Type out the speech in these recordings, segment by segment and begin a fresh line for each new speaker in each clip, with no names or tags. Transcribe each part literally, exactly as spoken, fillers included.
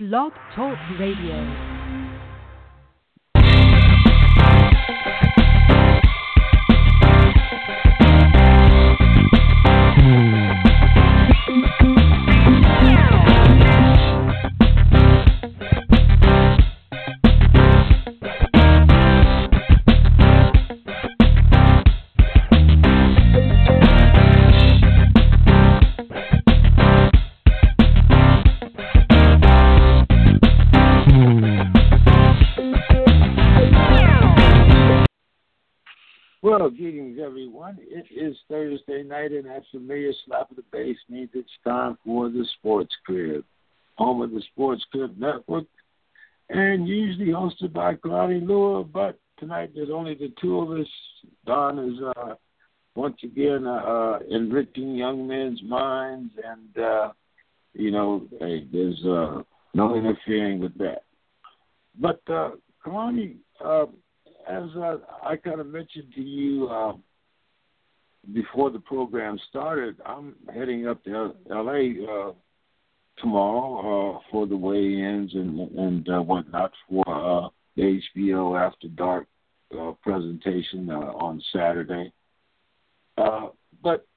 Blog Talk Radio.
Well, greetings, everyone. It is Thursday night, and that familiar slap of the bass means it's time for the Sports Crib, home of the Sports Crib Network, and usually hosted by Kalani Lua. But tonight, there's only the two of us. Don is uh, once again uh, uh, enriching young men's minds, and uh, you know, hey, there's uh, no interfering with that. But uh, Kalani. Uh, As uh, I kind of mentioned to you uh, before the program started, I'm heading up to L A uh, tomorrow uh, for the weigh-ins and, and uh, whatnot for uh, the H B O After Dark uh, presentation uh, on Saturday. Uh, but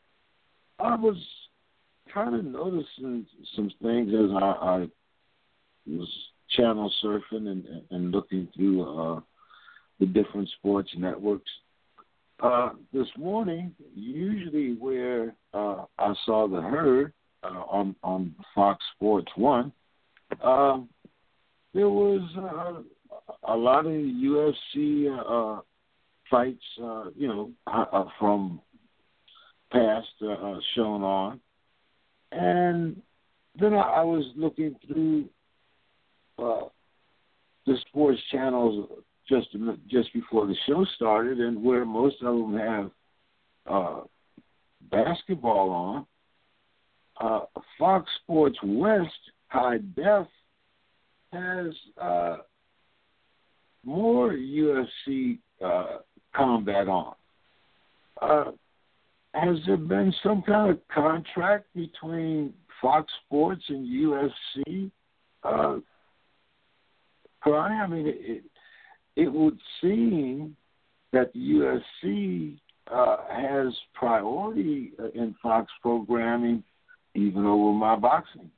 I was kind of noticing some things as I, I was channel surfing and, and looking through uh, the different sports networks. Uh, this morning, usually where uh, I saw the herd uh, on, on Fox Sports one, uh, there was uh, a lot of U F C uh, fights, uh, you know, uh, from past uh, shown on. And then I, I was looking through uh, the sports channels just just before the show started, and where most of them have uh, basketball on, uh, Fox Sports West High Def has uh, more U F C uh, combat on. Uh, has there been some kind of contract between Fox Sports and U F C? Uh, I mean, it, It would seem that the U F C uh, has priority in Fox programming even over my boxing.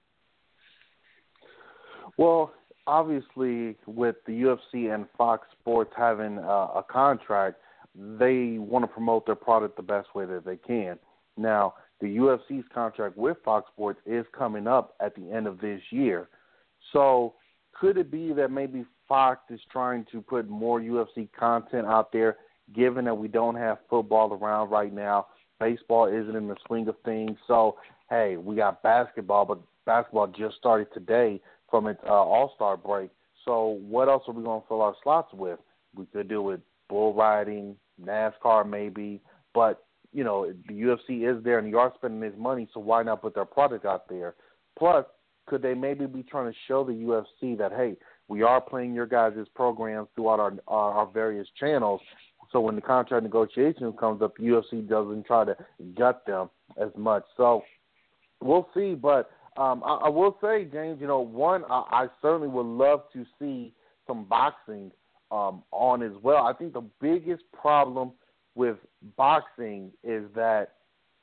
Well, obviously, with the U F C and Fox Sports having uh, a contract, they want to promote their product the best way that they can. Now, the U F C's contract with Fox Sports is coming up at the end of this year. So could it be that maybe Fox is trying to put more U F C content out there, given that we don't have football around right now? Baseball isn't in the swing of things. So, hey, we got basketball, but basketball just started today from its uh, all-star break. So what else are we going to fill our slots with? We could do it bull riding, NASCAR maybe. But, you know, the U F C is there, and they are spending this money, so why not put their product out there? Plus, could they maybe be trying to show the U F C that, hey, we are playing your guys' programs throughout our, our our various channels, so when the contract negotiation comes up, the U F C doesn't try to gut them as much. So we'll see. But um, I, I will say, James, you know, one, I, I certainly would love to see some boxing um, on as well. I think the biggest problem with boxing is that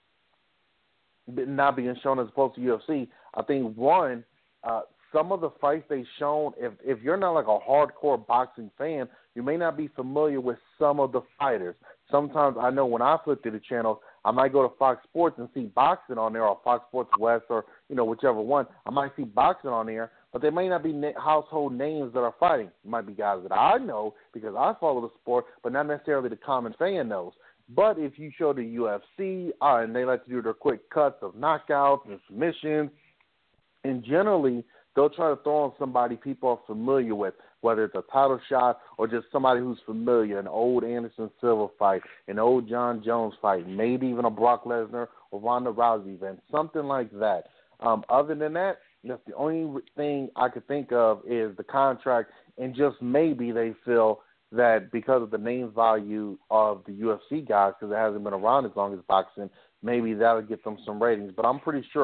not being shown as opposed to U F C. I think, one, uh, some of the fights they've shown, if if you're not like a hardcore boxing fan, you may not be familiar with some of the fighters. Sometimes I know when I flip through the channels, I might go to Fox Sports and see boxing on there, or Fox Sports West, or, you know, whichever one. I might see boxing on there, but they may not be na- household names that are fighting. It might be guys that I know because I follow the sport, but not necessarily the common fan knows. But if you show the U F C, uh, and they like to do their quick cuts of knockouts and submissions, and generally they'll try to throw on somebody people are familiar with, whether it's a title shot or just somebody who's familiar, an old Anderson Silva fight, an old John Jones fight, maybe even a Brock Lesnar or Ronda Rousey event, something like that. Um, other than that, that's the only thing I could think of is the contract, and just maybe they feel that because of the name value of the U F C guys, because it hasn't been around as long as boxing, maybe that'll get them some ratings. But I'm pretty sure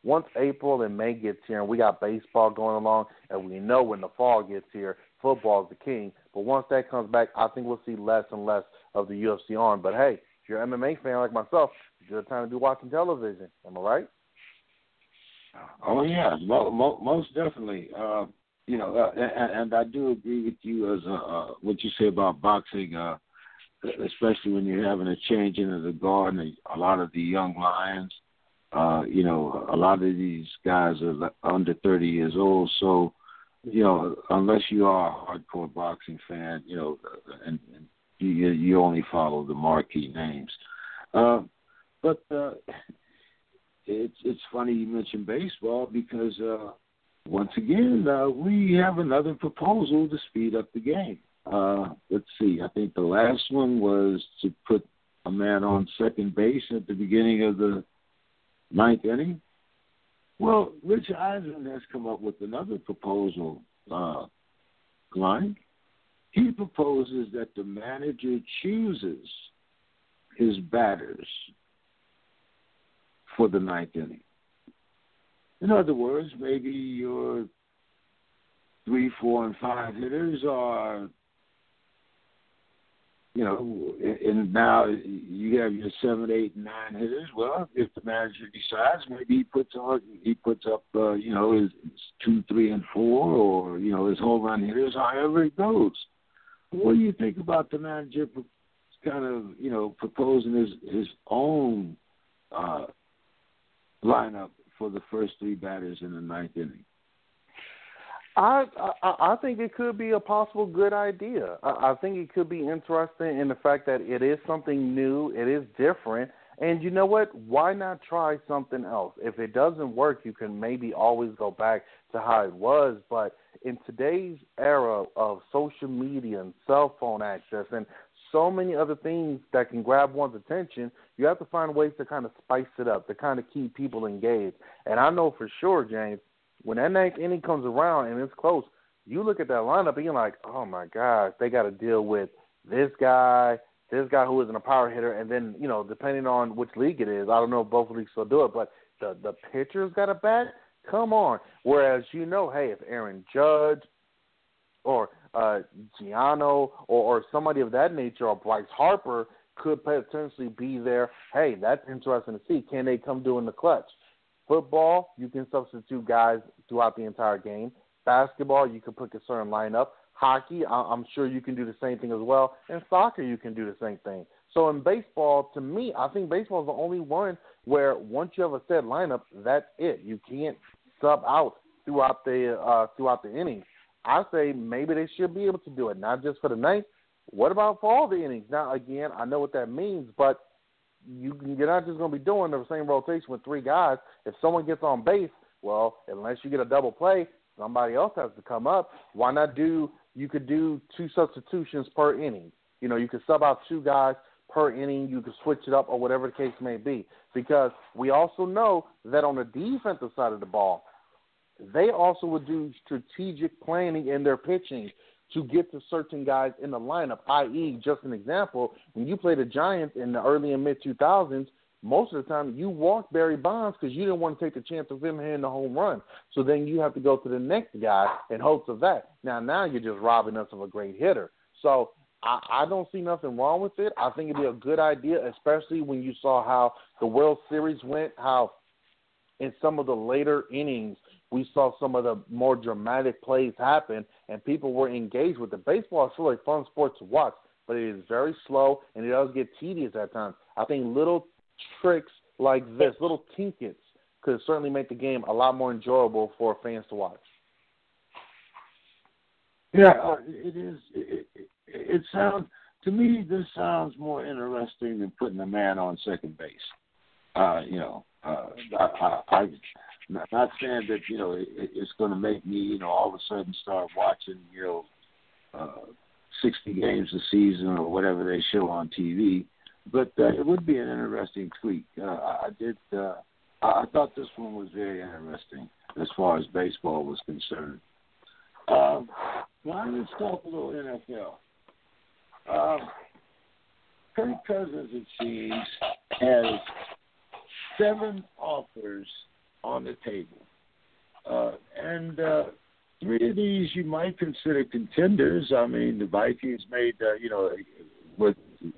once April and May gets here and we got baseball going along, and we know when the fall gets here, football is the king. But once that comes back, I think we'll see less and less of the U F C on. But, hey, if you're an M M A fan like myself, it's a good time to be watching television. Am I right?
Oh, yeah, mo- mo- most definitely. Uh, you know, uh, and, and I do agree with you as uh, uh, what you say about boxing, uh, especially when you're having a change into the guard and a lot of the young lions. Uh, you know, a lot of these guys are under thirty years old, so, you know, unless you are a hardcore boxing fan, you know, and, and you, you only follow the marquee names. Uh, but uh, it's it's funny you mentioned baseball because, uh, once again, uh, we have another proposal to speed up the game. Uh, let's see, I think the last one was to put a man on second base at the beginning of the ninth inning. Well, Rich Eisen has come up with another proposal uh, line. He proposes that the manager chooses his batters for the ninth inning. In other words, maybe your three, four, and five hitters are, you know, and now you have your seven, eight, and nine hitters. Well, if the manager decides, maybe he puts on, he puts up, uh, you know, his, his two, three, and four, or you know, his home run hitters, however it goes. What do you think about the manager kind of, you know, proposing his his own uh, lineup for the first three batters in the ninth inning?
I, I I think it could be a possible good idea. I, I think it could be interesting in the fact that it is something new, it is different, and you know what? Why not try something else? If it doesn't work, you can maybe always go back to how it was. But in today's era of social media and cell phone access and so many other things that can grab one's attention, you have to find ways to kind of spice it up, to kind of keep people engaged. And I know for sure, James, when that ninth inning comes around and it's close, you look at that lineup and you're like, oh, my gosh, they got to deal with this guy, this guy who isn't a power hitter, and then, you know, depending on which league it is, I don't know if both leagues still do it, but the, the pitcher's got a bat? Come on. Whereas, you know, hey, if Aaron Judge or uh, Gianno or, or somebody of that nature or Bryce Harper could potentially be there, hey, that's interesting to see. Can they come do in the clutch? Football, you can substitute guys throughout the entire game. Basketball, you can pick a certain lineup. Hockey, I'm sure you can do the same thing as well. And soccer, you can do the same thing. So in baseball, to me, I think baseball is the only one where once you have a set lineup, that's it. You can't sub out throughout the uh, throughout the innings. I say maybe they should be able to do it, not just for the ninth. What about for all the innings? Now, again, I know what that means, but you can, you're not just going to be doing the same rotation with three guys. If someone gets on base, well, unless you get a double play, somebody else has to come up. Why not do – you could do two substitutions per inning. You know, you could sub out two guys per inning. You could switch it up or whatever the case may be, because we also know that on the defensive side of the ball, they also would do strategic planning in their pitching to get to certain guys in the lineup, that is, just an example, when you play the Giants in the early and mid two thousands, most of the time you walked Barry Bonds because you didn't want to take the chance of him hitting the home run. So then you have to go to the next guy in hopes of that. Now, now you're just robbing us of a great hitter. So I, I don't see nothing wrong with it. I think it'd be a good idea, especially when you saw how the World Series went, how in some of the later innings we saw some of the more dramatic plays happen, and people were engaged with it. Baseball is still a fun sport to watch, but it is very slow, and it does get tedious at times. I think little tricks like this, little tinkets, could certainly make the game a lot more enjoyable for fans to watch.
Yeah, uh, it is. It, it, it sounds to me. This sounds more interesting than putting a man on second base. Uh, you know, uh, I, I, I not saying that you know it, it's going to make me you know all of a sudden start watching you know uh, sixty games a season or whatever they show on T V. But uh, it would be an interesting tweak. Uh, I did. Uh, I thought this one was very interesting as far as baseball was concerned. Um, now let's talk a little N F L. Um, Kirk Cousins, it seems, has seven offers on the table. Uh, and uh, three of these you might consider contenders. I mean, the Vikings made, uh, you know, with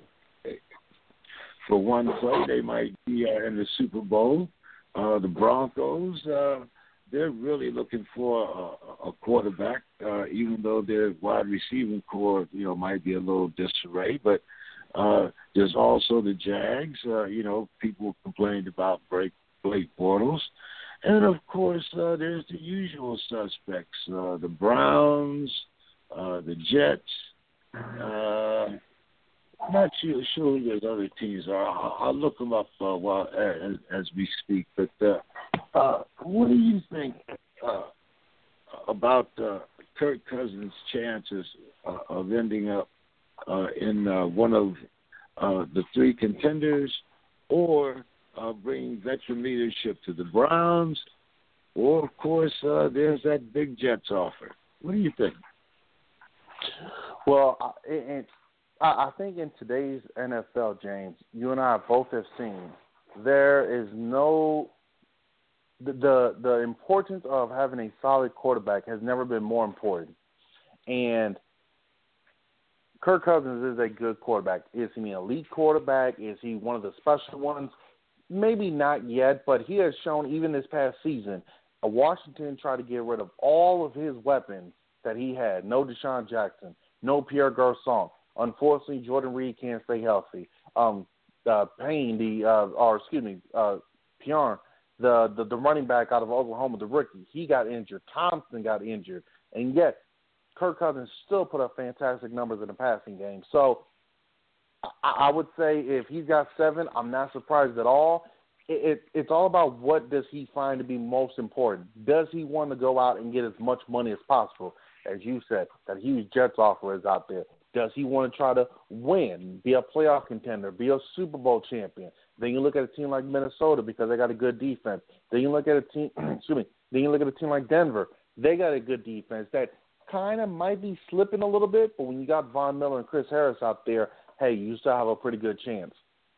for one play, they might be uh, in the Super Bowl. Uh, the Broncos, uh, they're really looking for a, a quarterback, uh, even though their wide receiving core, you know, might be a little disarray. But uh, there's also the Jags. Uh, you know, people complained about Blake, Blake Bortles. And, of course, uh, there's the usual suspects, uh, the Browns, uh, the Jets. Uh, I'm not sure, sure who those other teams are. I'll, I'll look them up uh, while as, as we speak. But uh, uh, what do you think uh, about uh, Kirk Cousins' chances uh, of ending up uh, in uh, one of uh, the three contenders, or uh, bringing veteran leadership to the Browns, or, of course, uh, there's that big Jets offer? What do you think?
Well, uh, it, it, I think in today's N F L, James, you and I both have seen there is no the, the the importance of having a solid quarterback has never been more important. And Kirk Cousins is a good quarterback. Is he an elite quarterback? Is he one of the special ones? Maybe not yet, but he has shown even this past season, uh, Washington tried to get rid of all of his weapons that he had. No Deshaun Jackson, no Pierre Garçon. Unfortunately, Jordan Reed can't stay healthy. Um, uh, Payne, the uh, or excuse me, uh, Pion, the, the the running back out of Oklahoma, the rookie, he got injured. Thompson got injured, and yet Kirk Cousins still put up fantastic numbers in the passing game. So I, I would say if he's got seven, I'm not surprised at all. It, it, it's all about what does he find to be most important. Does he want to go out and get as much money as possible? As you said, that huge Jets offer is out there. Does he want to try to win, be a playoff contender, be a Super Bowl champion? Then you look at a team like Minnesota because they got a good defense. Then you look at a team, excuse me, then you look at a team like Denver. They got a good defense that kind of might be slipping a little bit, but when you got Von Miller and Chris Harris out there, hey, you still have a pretty good chance.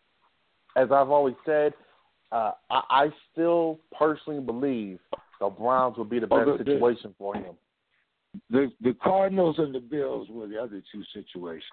As I've always said, uh, I, I still personally believe the Browns will be the best
oh, the,
situation for him.
The the Cardinals and the Bills were the other two situations.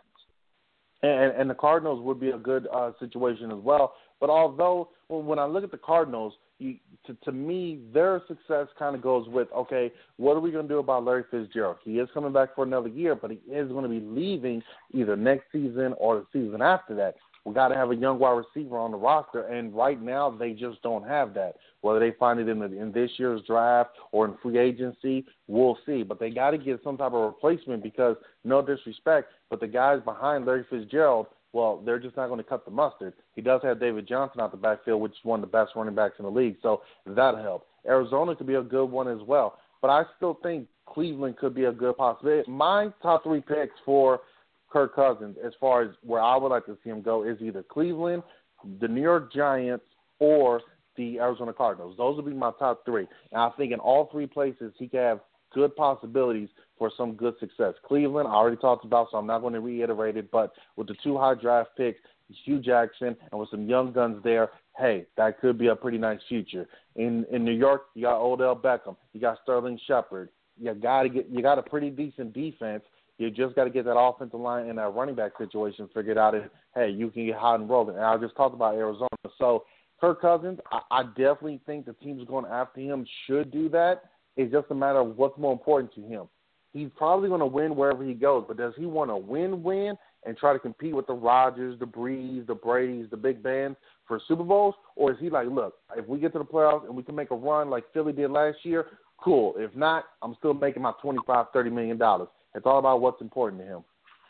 And, and the Cardinals would be a good uh, situation as well. But although, well, when I look at the Cardinals, you, to, to me, their success kind of goes with, okay, what are we going to do about Larry Fitzgerald? He is coming back for another year, but he is going to be leaving either next season or the season after that. We got to have a young wide receiver on the roster, and right now they just don't have that. Whether they find it in, the, in this year's draft or in free agency, we'll see. But they got to get some type of replacement because, no disrespect, but the guys behind Larry Fitzgerald, well, they're just not going to cut the mustard. He does have David Johnson out the backfield, which is one of the best running backs in the league, so that'll help. Arizona could be a good one as well. But I still think Cleveland could be a good possibility. My top three picks for Kirk Cousins, as far as where I would like to see him go, is either Cleveland, the New York Giants, or the Arizona Cardinals. Those would be my top three. And I think in all three places he could have good possibilities for some good success. Cleveland, I already talked about, so I'm not going to reiterate it, but with the two high draft picks, Hugh Jackson, and with some young guns there, hey, that could be a pretty nice future. In in New York, you got Odell Beckham, you got Sterling Shepard. You got to get you got a pretty decent defense. You just got to get that offensive line and that running back situation figured out, and, hey, you can get hot and rolling. And I just talked about Arizona. So, Kirk Cousins, I, I definitely think the teams going after him should do that. It's just a matter of what's more important to him. He's probably going to win wherever he goes, but does he want to win-win and try to compete with the Rodgers, the Brees, the Bradys, the Big Ben for Super Bowls? Or is he like, look, if we get to the playoffs and we can make a run like Philly did last year, cool. If not, I'm still making my twenty-five, thirty million dollars. It's all about what's important to him.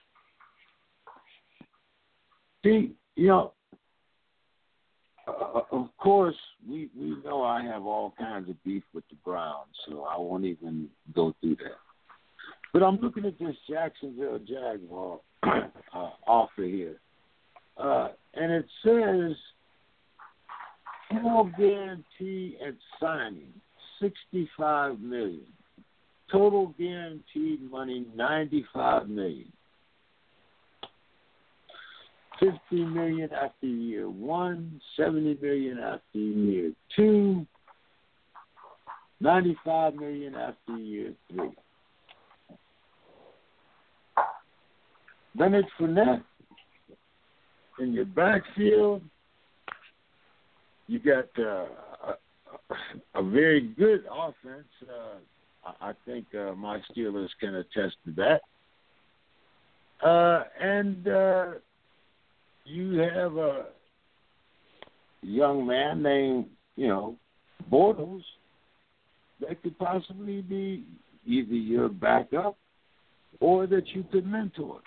See, you know, uh, of course, we, we know I have all kinds of beef with the Browns, so I won't even go through that. But I'm looking at this Jacksonville Jaguar uh, offer here, uh, and it says full guarantee at signing, sixty-five million dollars. Total guaranteed money, ninety-five million dollars. fifty million dollars after year one, seventy million dollars after year two, ninety-five million dollars after year three. Leonard Fournette in your backfield. You got uh, a, a very good offense. Uh, I think uh, my Steelers can attest to that. Uh, and uh, you have a young man named, you know, Bortles that could possibly be either your backup or that you could mentor.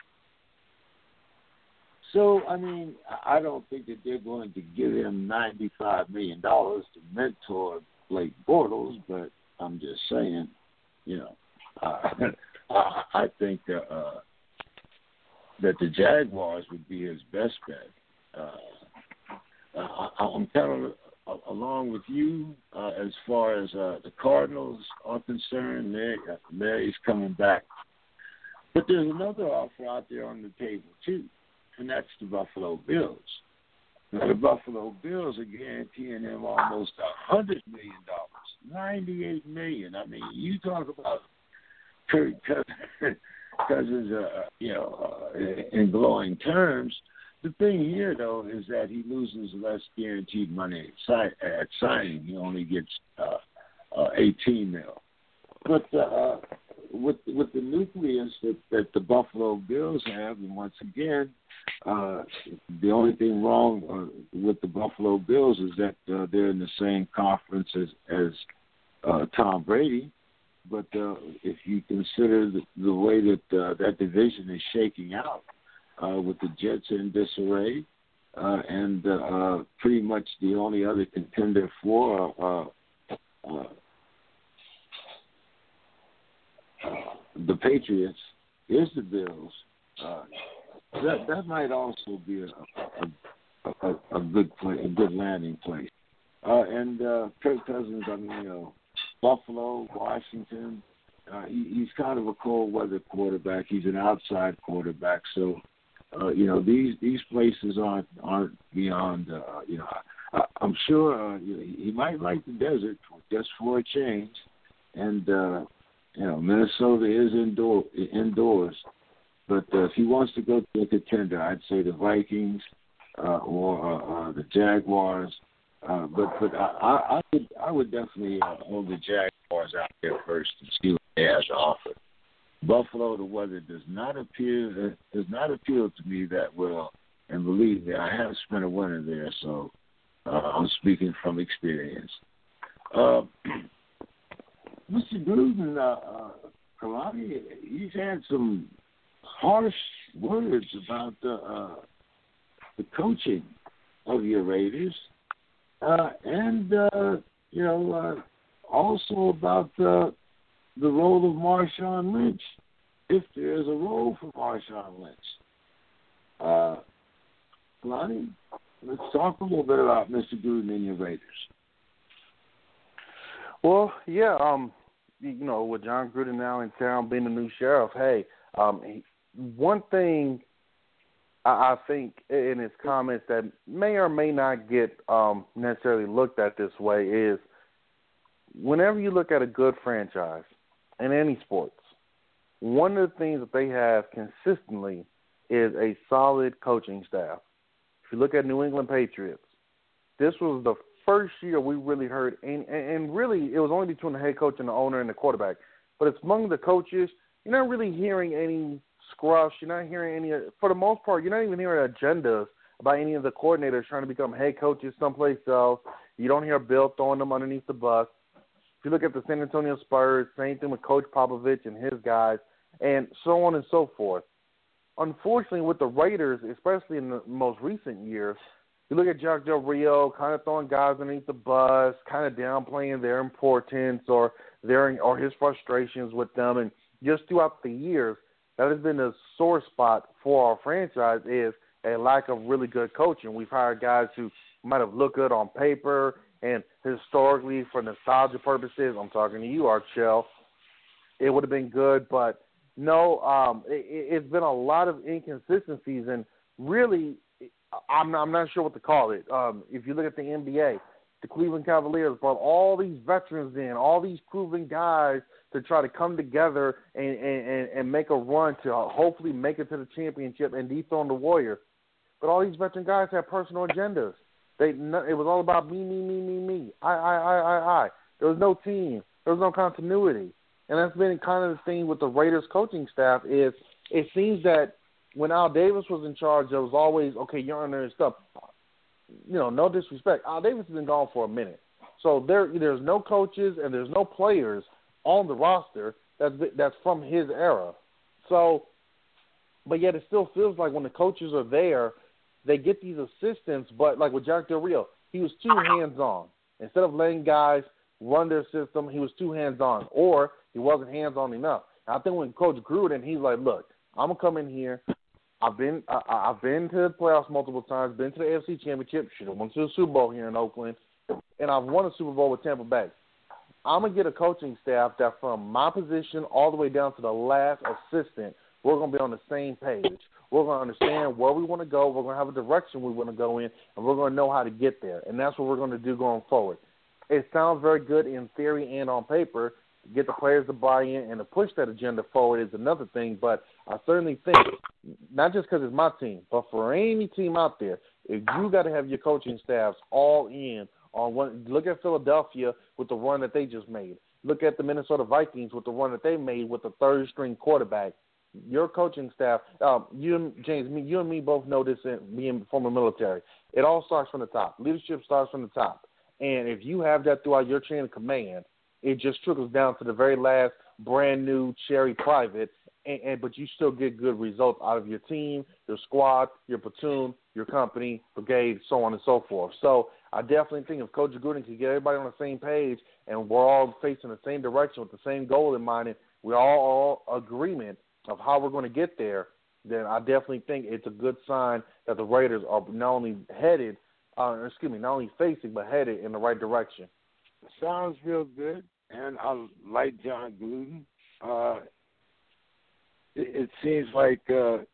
So, I mean, I don't think that they're going to give him ninety-five million dollars to mentor Blake Bortles, but I'm just saying, you know, uh, I, I think that, uh, that the Jaguars would be his best bet. Uh, I, I'm kind of along with you uh, as far as uh, the Cardinals are concerned. Mary, Mary's coming back. But there's another offer out there on the table, too. And that's the Buffalo Bills. Now, the Buffalo Bills are guaranteeing him almost one hundred million dollars, ninety-eight million dollars. I mean, you talk about Kirk Cousins, uh, you know, uh, in glowing terms. The thing here, though, is that he loses less guaranteed money at signing. He only gets uh, uh, eighteen mil. But uh, with with the nucleus that, that the Buffalo Bills have, and once again, uh, the only thing wrong uh, with the Buffalo Bills is that uh, they're in the same conference as, as uh, Tom Brady. But uh, if you consider the, the way that uh, that division is shaking out, uh, with the Jets in disarray, uh, and uh, uh, pretty much the only other contender for uh, uh, uh, the Patriots is the Bills. Uh, that that might also be a a, a, a good play, a good landing place. Uh, and uh, Kirk Cousins, I mean, you know, Buffalo, Washington. Uh, he, he's kind of a cold weather quarterback. He's an outside quarterback, so uh, you know these these places aren't aren't beyond. Uh, you know, I, I'm sure uh, you know, he might like the desert just for a change, and uh, you know Minnesota is indoor indoors. But uh, if he wants to go to a contender, I'd say the Vikings uh, or uh, uh, the Jaguars. Uh, but but I, I, I would I would definitely uh, hold the Jaguars out there first and see what they have to offer. Buffalo, the weather does not appear does not appeal to me that well, and believe me, I have spent a winter there, so uh, I'm speaking from experience. Uh, Mister Gruden, uh, uh, Kalani, he's had some harsh words about the uh, the coaching of your Raiders. Uh, and, uh, you know, uh, also about uh, the role of Marshawn Lynch, if there is a role for Marshawn Lynch. Uh, Lonnie, let's talk a little bit about Mister Gruden and your Raiders.
Well, yeah, um, you know, with John Gruden now in town being the new sheriff, hey, um, he, one thing I think in his comments that may or may not get um, necessarily looked at this way is whenever you look at a good franchise in any sports, one of the things that they have consistently is a solid coaching staff. If you look at New England Patriots, this was the first year we really heard, and, and really it was only between the head coach and the owner and the quarterback, but it's among the coaches. You're not really hearing any scruffs. You're not hearing any, for the most part, you're not even hearing agendas about any of the coordinators trying to become head coaches someplace else. You don't hear Bill throwing them underneath the bus. If you look at the San Antonio Spurs, same thing with Coach Popovich and his guys, and so on and so forth. Unfortunately, with the Raiders, especially in the most recent years, you look at Jack Del Rio kind of throwing guys underneath the bus, kind of downplaying their importance or their or his frustrations with them, and just throughout the years, that has been a sore spot for our franchise is a lack of really good coaching. We've hired guys who might have looked good on paper and historically for nostalgia purposes, I'm talking to you, Art Shell, it would have been good. But, no, um, it, it's been a lot of inconsistencies. And really, I'm not, I'm not sure what to call it. Um, if you look at the N B A, the Cleveland Cavaliers brought all these veterans in, all these proven guys to try to come together and, and, and make a run to hopefully make it to the championship and dethrone the Warriors. But all these veteran guys had personal agendas. They It was all about me, me, me, me, me. I, I, I, I, I. There was no team. There was no continuity. And that's been kind of the thing with the Raiders coaching staff is it seems that when Al Davis was in charge, there was always, okay, you're under his stuff. You know, no disrespect. Al Davis has been gone for a minute. So there, there's no coaches and there's no players on the roster that's, that's from his era. So, but yet it still feels like when the coaches are there, they get these assistants, but like with Jack Del Rio, he was too hands-on. Instead of letting guys run their system, he was too hands-on, or he wasn't hands-on enough. And I think when Coach Gruden, he's like, look, I'm going to come in here. I've been I, I've been to the playoffs multiple times, been to the A F C Championship, should have went to the Super Bowl here in Oakland, and I've won a Super Bowl with Tampa Bay. I'm going to get a coaching staff that from my position all the way down to the last assistant, we're going to be on the same page. We're going to understand where we want to go. We're going to have a direction we want to go in, and we're going to know how to get there. And that's what we're going to do going forward. It sounds very good in theory and on paper. To get the players to buy in and to push that agenda forward is another thing. But I certainly think, not just because it's my team, but for any team out there, if you got to have your coaching staffs all in on one. Look at Philadelphia with the run that they just made. Look at the Minnesota Vikings with the run that they made with the third-string quarterback. Your coaching staff, um, you and James, me, you and me both know this in being former military. It all starts from the top. Leadership starts from the top. And if you have that throughout your chain of command, it just trickles down to the very last brand new cherry private, and, and but you still get good results out of your team, your squad, your platoon, your company, brigade, so on and so forth. So I definitely think if Coach Gruden can get everybody on the same page and we're all facing the same direction with the same goal in mind, and we're all, all agreement of how we're going to get there, then I definitely think it's a good sign that the Raiders are not only headed, uh, excuse me, not only facing, but headed in the right direction.
Sounds real good, and I like John Gruden. Uh, it, it seems like uh,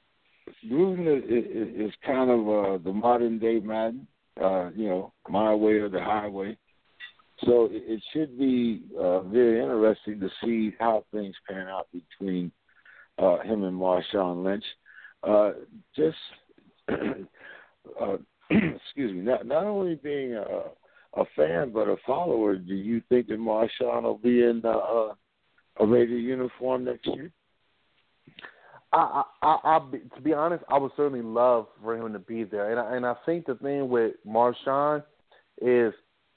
Gruden is, is kind of uh, the modern-day Madden, uh, you know, my way or the highway. So it, it should be uh, very interesting to see how things pan out between Uh, him and Marshawn Lynch. Uh, just, uh, excuse me, not, not only being a, a fan but a follower, do you think that Marshawn will be in uh, a Raider uniform next year?
I, I, I, I, to be honest, I would certainly love for him to be there. And I, and I think the thing with Marshawn is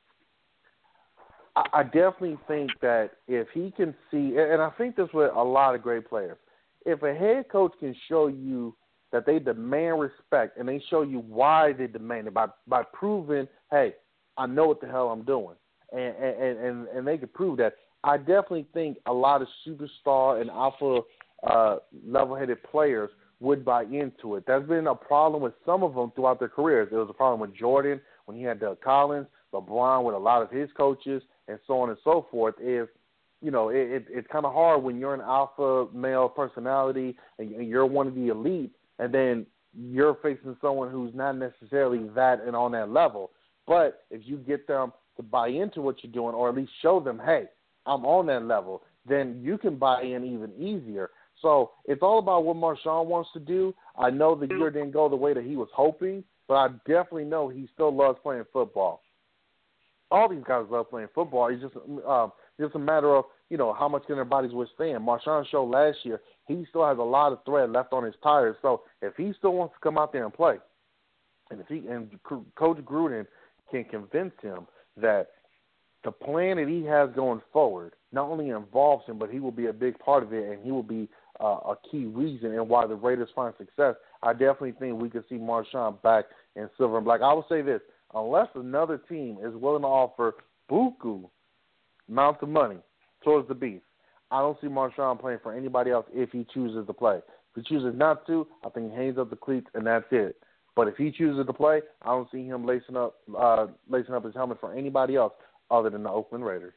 I, I definitely think that if he can see, and I think this with a lot of great players, if a head coach can show you that they demand respect and they show you why they demand it by by proving, hey, I know what the hell I'm doing, and and and, and they can prove that, I definitely think a lot of superstar and alpha uh, level-headed players would buy into it. That's been a problem with some of them throughout their careers. There was a problem with Jordan when he had Doug Collins, LeBron with a lot of his coaches, and so on and so forth. Is You know, it, it, it's kind of hard when you're an alpha male personality and, and you're one of the elite, and then you're facing someone who's not necessarily that and on that level. But if you get them to buy into what you're doing, or at least show them, hey, I'm on that level, then you can buy in even easier. So it's all about what Marshawn wants to do. I know the year didn't go the way that he was hoping, but I definitely know he still loves playing football. All these guys love playing football. It's just uh, just a matter of, you know, how much can their bodies withstand. Marshawn showed last year he still has a lot of thread left on his tires. So if he still wants to come out there and play, and if he and Coach Gruden can convince him that the plan that he has going forward not only involves him, but he will be a big part of it, and he will be uh, a key reason in why the Raiders find success, I definitely think we could see Marshawn back in silver and black. I will say this. Unless another team is willing to offer buku amounts of money towards the beast, I don't see Marshawn playing for anybody else if he chooses to play. If he chooses not to, I think he hangs up the cleats and that's it. But if he chooses to play, I don't see him lacing up uh, lacing up his helmet for anybody else other than the Oakland Raiders.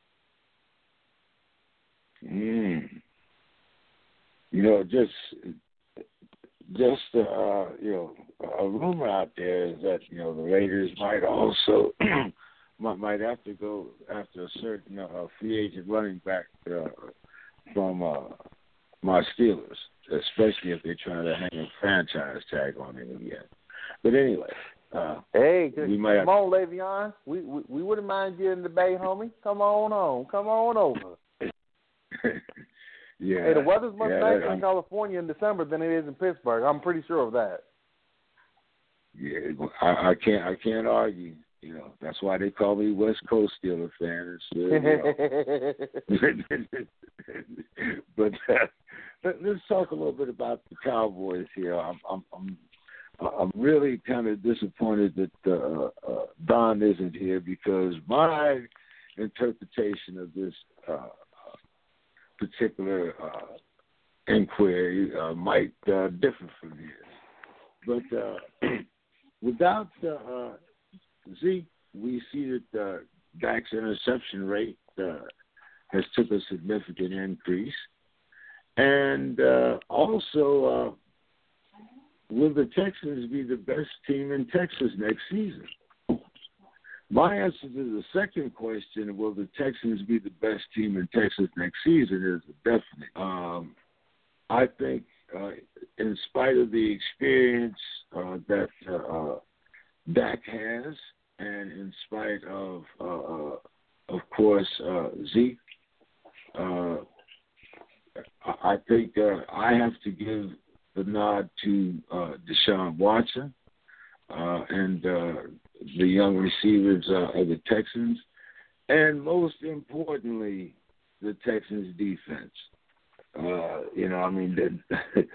Mm. You know, just just uh, you know, a rumor out there is that, you know, the Raiders might also might, might have to go after a certain uh, free agent running back uh, from uh, my Steelers, especially if they're trying to hang a franchise tag on him again. But anyway, uh,
hey,
we might
come
have
on, Le'Veon. We, we we wouldn't mind getting the Bay, homie. Come on on, come on over.
yeah.
Hey, the weather's much
yeah,
nicer
I'm,
in California in December than it is in Pittsburgh. I'm pretty sure of that.
Yeah, I, I can't I can't argue. You know, that's why they call me West Coast Steelers fan. You know. But uh, let, let's talk a little bit about the Cowboys here. I'm I'm I'm, I'm really kind of disappointed that uh, uh, Don isn't here because my interpretation of this uh, particular uh, inquiry uh, might uh, differ from his. But uh, without uh, Zeke, we see that uh, Dak's interception rate uh, has took a significant increase. And uh, also, uh, will the Texans be the best team in Texas next season? My answer to the second question, will the Texans be the best team in Texas next season, is a definite. Um, I think uh, in spite of the experience uh, that uh, Dak has, and in spite of, uh, of course, uh, Zeke, uh, I think uh, I have to give the nod to uh, Deshaun Watson uh, and uh, the young receivers uh, of the Texans, and most importantly, the Texans' defense. Uh, you know, I mean, the,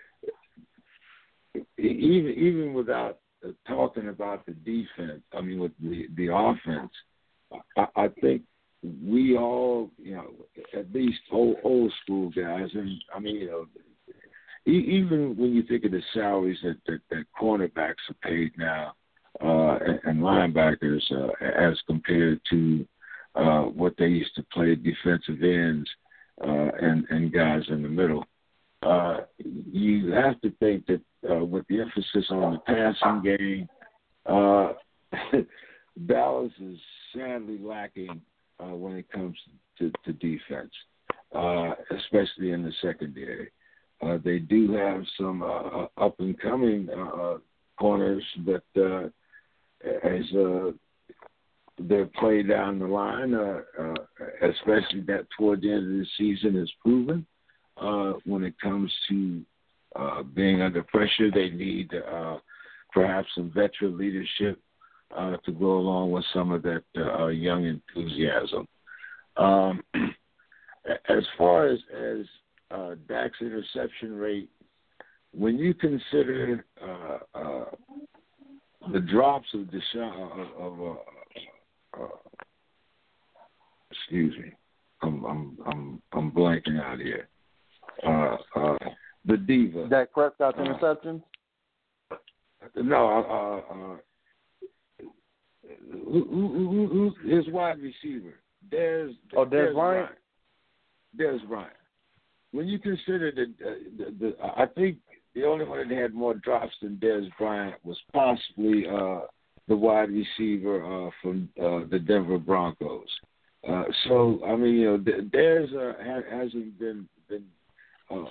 even even without talking about the defense, I mean, with the, the offense, I, I think we all, you know, at least old, old school guys, and I mean, you know, even when you think of the salaries that, that, that cornerbacks are paid now uh, and, and linebackers uh, as compared to uh, what they used to play defensive ends uh, and, and guys in the middle, uh, you have to think that uh, with the emphasis on the passing game, uh, Dallas is sadly lacking uh, when it comes to, to defense, uh, especially in the secondary. Uh, they do have some uh, up-and-coming uh, corners, but uh, as uh, their play down the line, uh, uh, especially that toward the end of the season, is proven. Uh, when it comes to uh, being under pressure, they need uh, perhaps some veteran leadership uh, to go along with some of that uh, young enthusiasm. Um, as far as, as uh, Dak's interception rate, when you consider uh, uh, the drops of Deshaun, of, of uh, uh, excuse me, I'm I'm I'm I'm blanking out here. Uh, uh, the diva.
Dak Prescott's
uh,
interception?
No, uh, uh, who, who, who, who, his wide receiver. There's
oh, Dez Bryant.
Dez Bryant. When you consider the, uh, the, the, I think the only one that had more drops than Dez Bryant was possibly uh, the wide receiver uh, from uh, the Denver Broncos. Uh, so I mean, you know, Dez uh, ha- hasn't been been uh,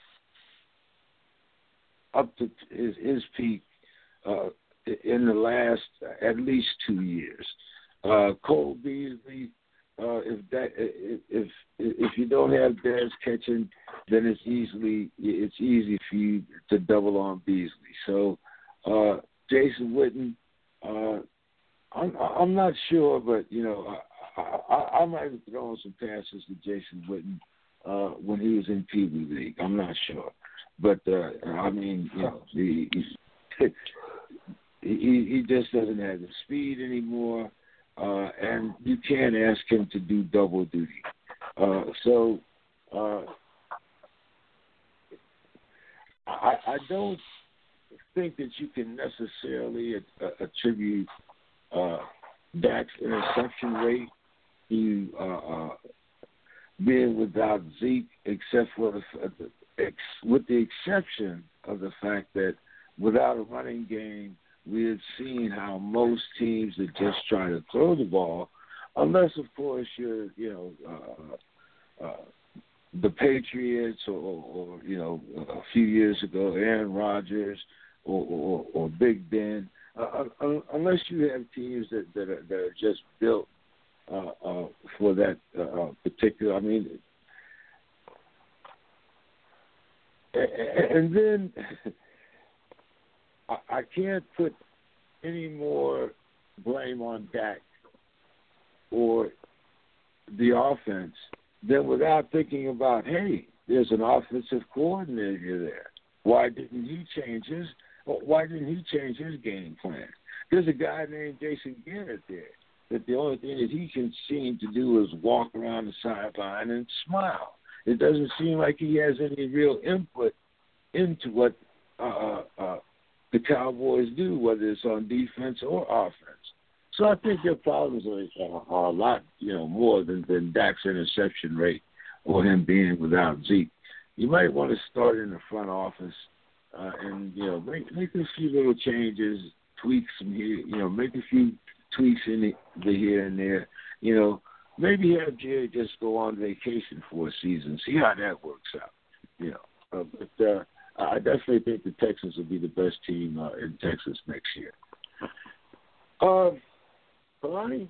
up to his, his peak uh, in the last uh, at least two years. Uh, Cole Beasley, uh, if that if if if you don't have Dez catching, then it's easily it's easy for you to double on Beasley. So uh, Jason Witten, uh, I'm I'm not sure, but you know I, I, I might have thrown some passes to Jason Witten uh, when he was in Pee Wee League. I'm not sure, but uh, I mean you know he, he he just doesn't have the speed anymore. Uh, and you can't ask him to do double duty. Uh, so uh, I, I don't think that you can necessarily uh, attribute uh, Dak's interception rate to uh, uh, being without Zeke, except for the, uh, ex, with the exception of the fact that without a running game, we had seen how most teams that just try to throw the ball, unless, of course, you're, you know, uh, uh, the Patriots or, or, you know, a few years ago, Aaron Rodgers or, or, or Big Ben, uh, unless you have teams that, that, are, that are just built uh, uh, for that uh, particular, I mean, and then I can't put any more blame on Dak or the offense than without thinking about, hey, there's an offensive coordinator there. Why didn't he change his? Why didn't he change his game plan? There's a guy named Jason Garrett there that the only thing that he can seem to do is walk around the sideline and smile. It doesn't seem like he has any real input into what uh, uh, the Cowboys do, whether it's on defense or offense. So I think their problems are, are a lot, you know, more than, than Dak's interception rate or him being without Zeke. You might want to start in the front office uh, and, you know, make, make a few little changes, tweaks some here, you know, make a few tweaks in the, the here and there. You know, maybe have Jerry just go on vacation for a season, see how that works out, you know. Uh, but uh, I definitely think the Texans will be the best team uh, in Texas next year. Um, Kalani,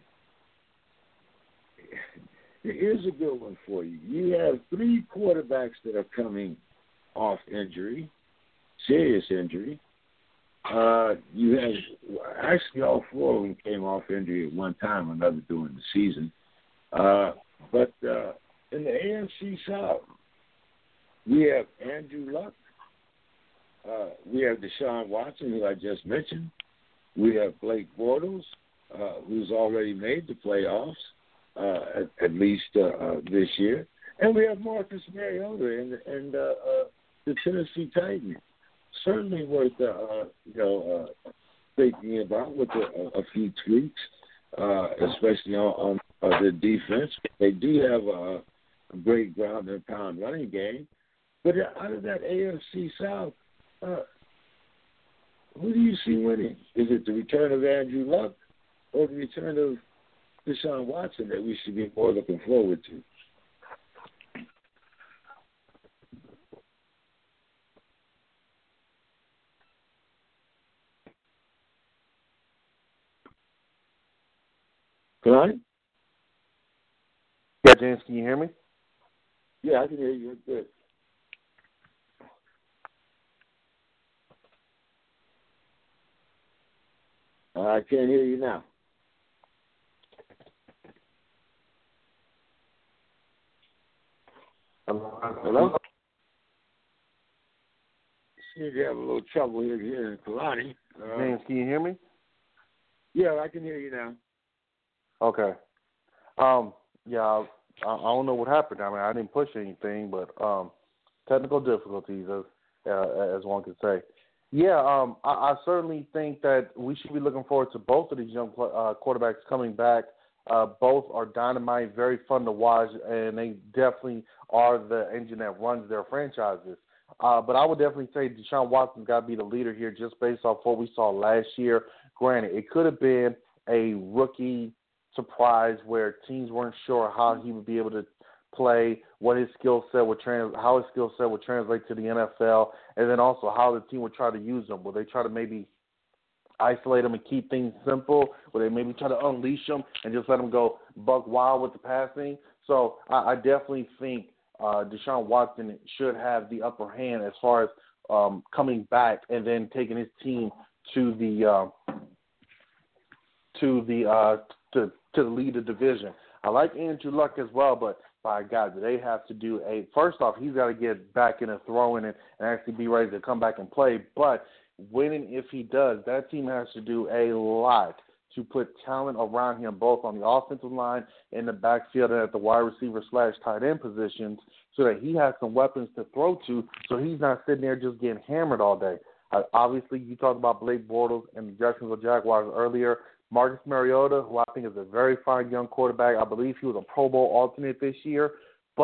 here's a good one for you. You have three quarterbacks that are coming off injury, serious injury. Uh, you have actually all four of them came off injury at one time or another during the season. Uh, but uh, in the A F C South, we have Andrew Luck. Uh, we have Deshaun Watson, who I just mentioned. We have Blake Bortles, uh, who's already made the playoffs, uh, at, at least uh, uh, this year. And we have Marcus Mariota and, and uh, uh, the Tennessee Titans. Certainly worth, uh, uh, you know, uh, thinking about with a, a few tweaks, uh, especially on, on uh, the defense. They do have a, a great ground and pound running game. But out of that A F C South, uh, who do you see winning? Is it the return of Andrew Luck or the return of Deshaun Watson that we should be more looking forward to? Kalani?
Yeah, James, can you hear me?
Yeah, I can hear you. Good. Uh, I can't hear you now.
Hello?
Hello? Seem to have a little trouble here hearing Kalani. Uh,
James, can you hear me?
Yeah, I can hear you now.
Okay. Um, yeah, I, I don't know what happened. I mean, I didn't push anything, but um, technical difficulties, as uh, as one could say. Yeah, um, I, I certainly think that we should be looking forward to both of these young uh, quarterbacks coming back. Uh, both are dynamite, very fun to watch, and they definitely are the engine that runs their franchises. Uh, but I would definitely say Deshaun Watson's got to be the leader here just based off what we saw last year. Granted, it could have been a rookie surprise where teams weren't sure how he would be able to play, what his skill set would trans, how his skill set would translate to the N F L, and then also how the team would try to use him. Will they try to maybe isolate him and keep things simple? Will they maybe try to unleash him and just let him go buck wild with the passing? So I, I definitely think uh, Deshaun Watson should have the upper hand as far as um, coming back and then taking his team to the uh, to the uh, to to the lead of division. I like Andrew Luck as well, but by God, do they have to do a – first off, he's got to get back in and throwing and, and actually be ready to come back and play. But winning, if he does, that team has to do a lot to put talent around him, both on the offensive line, in the backfield, and at the wide receiver slash tight end positions, so that he has some weapons to throw to, so he's not sitting there just getting hammered all day. Uh, obviously, you talked about Blake Bortles and the Jacksonville Jaguars earlier. Marcus Mariota, who I think is a very fine young quarterback. I believe he was a Pro Bowl alternate this year, but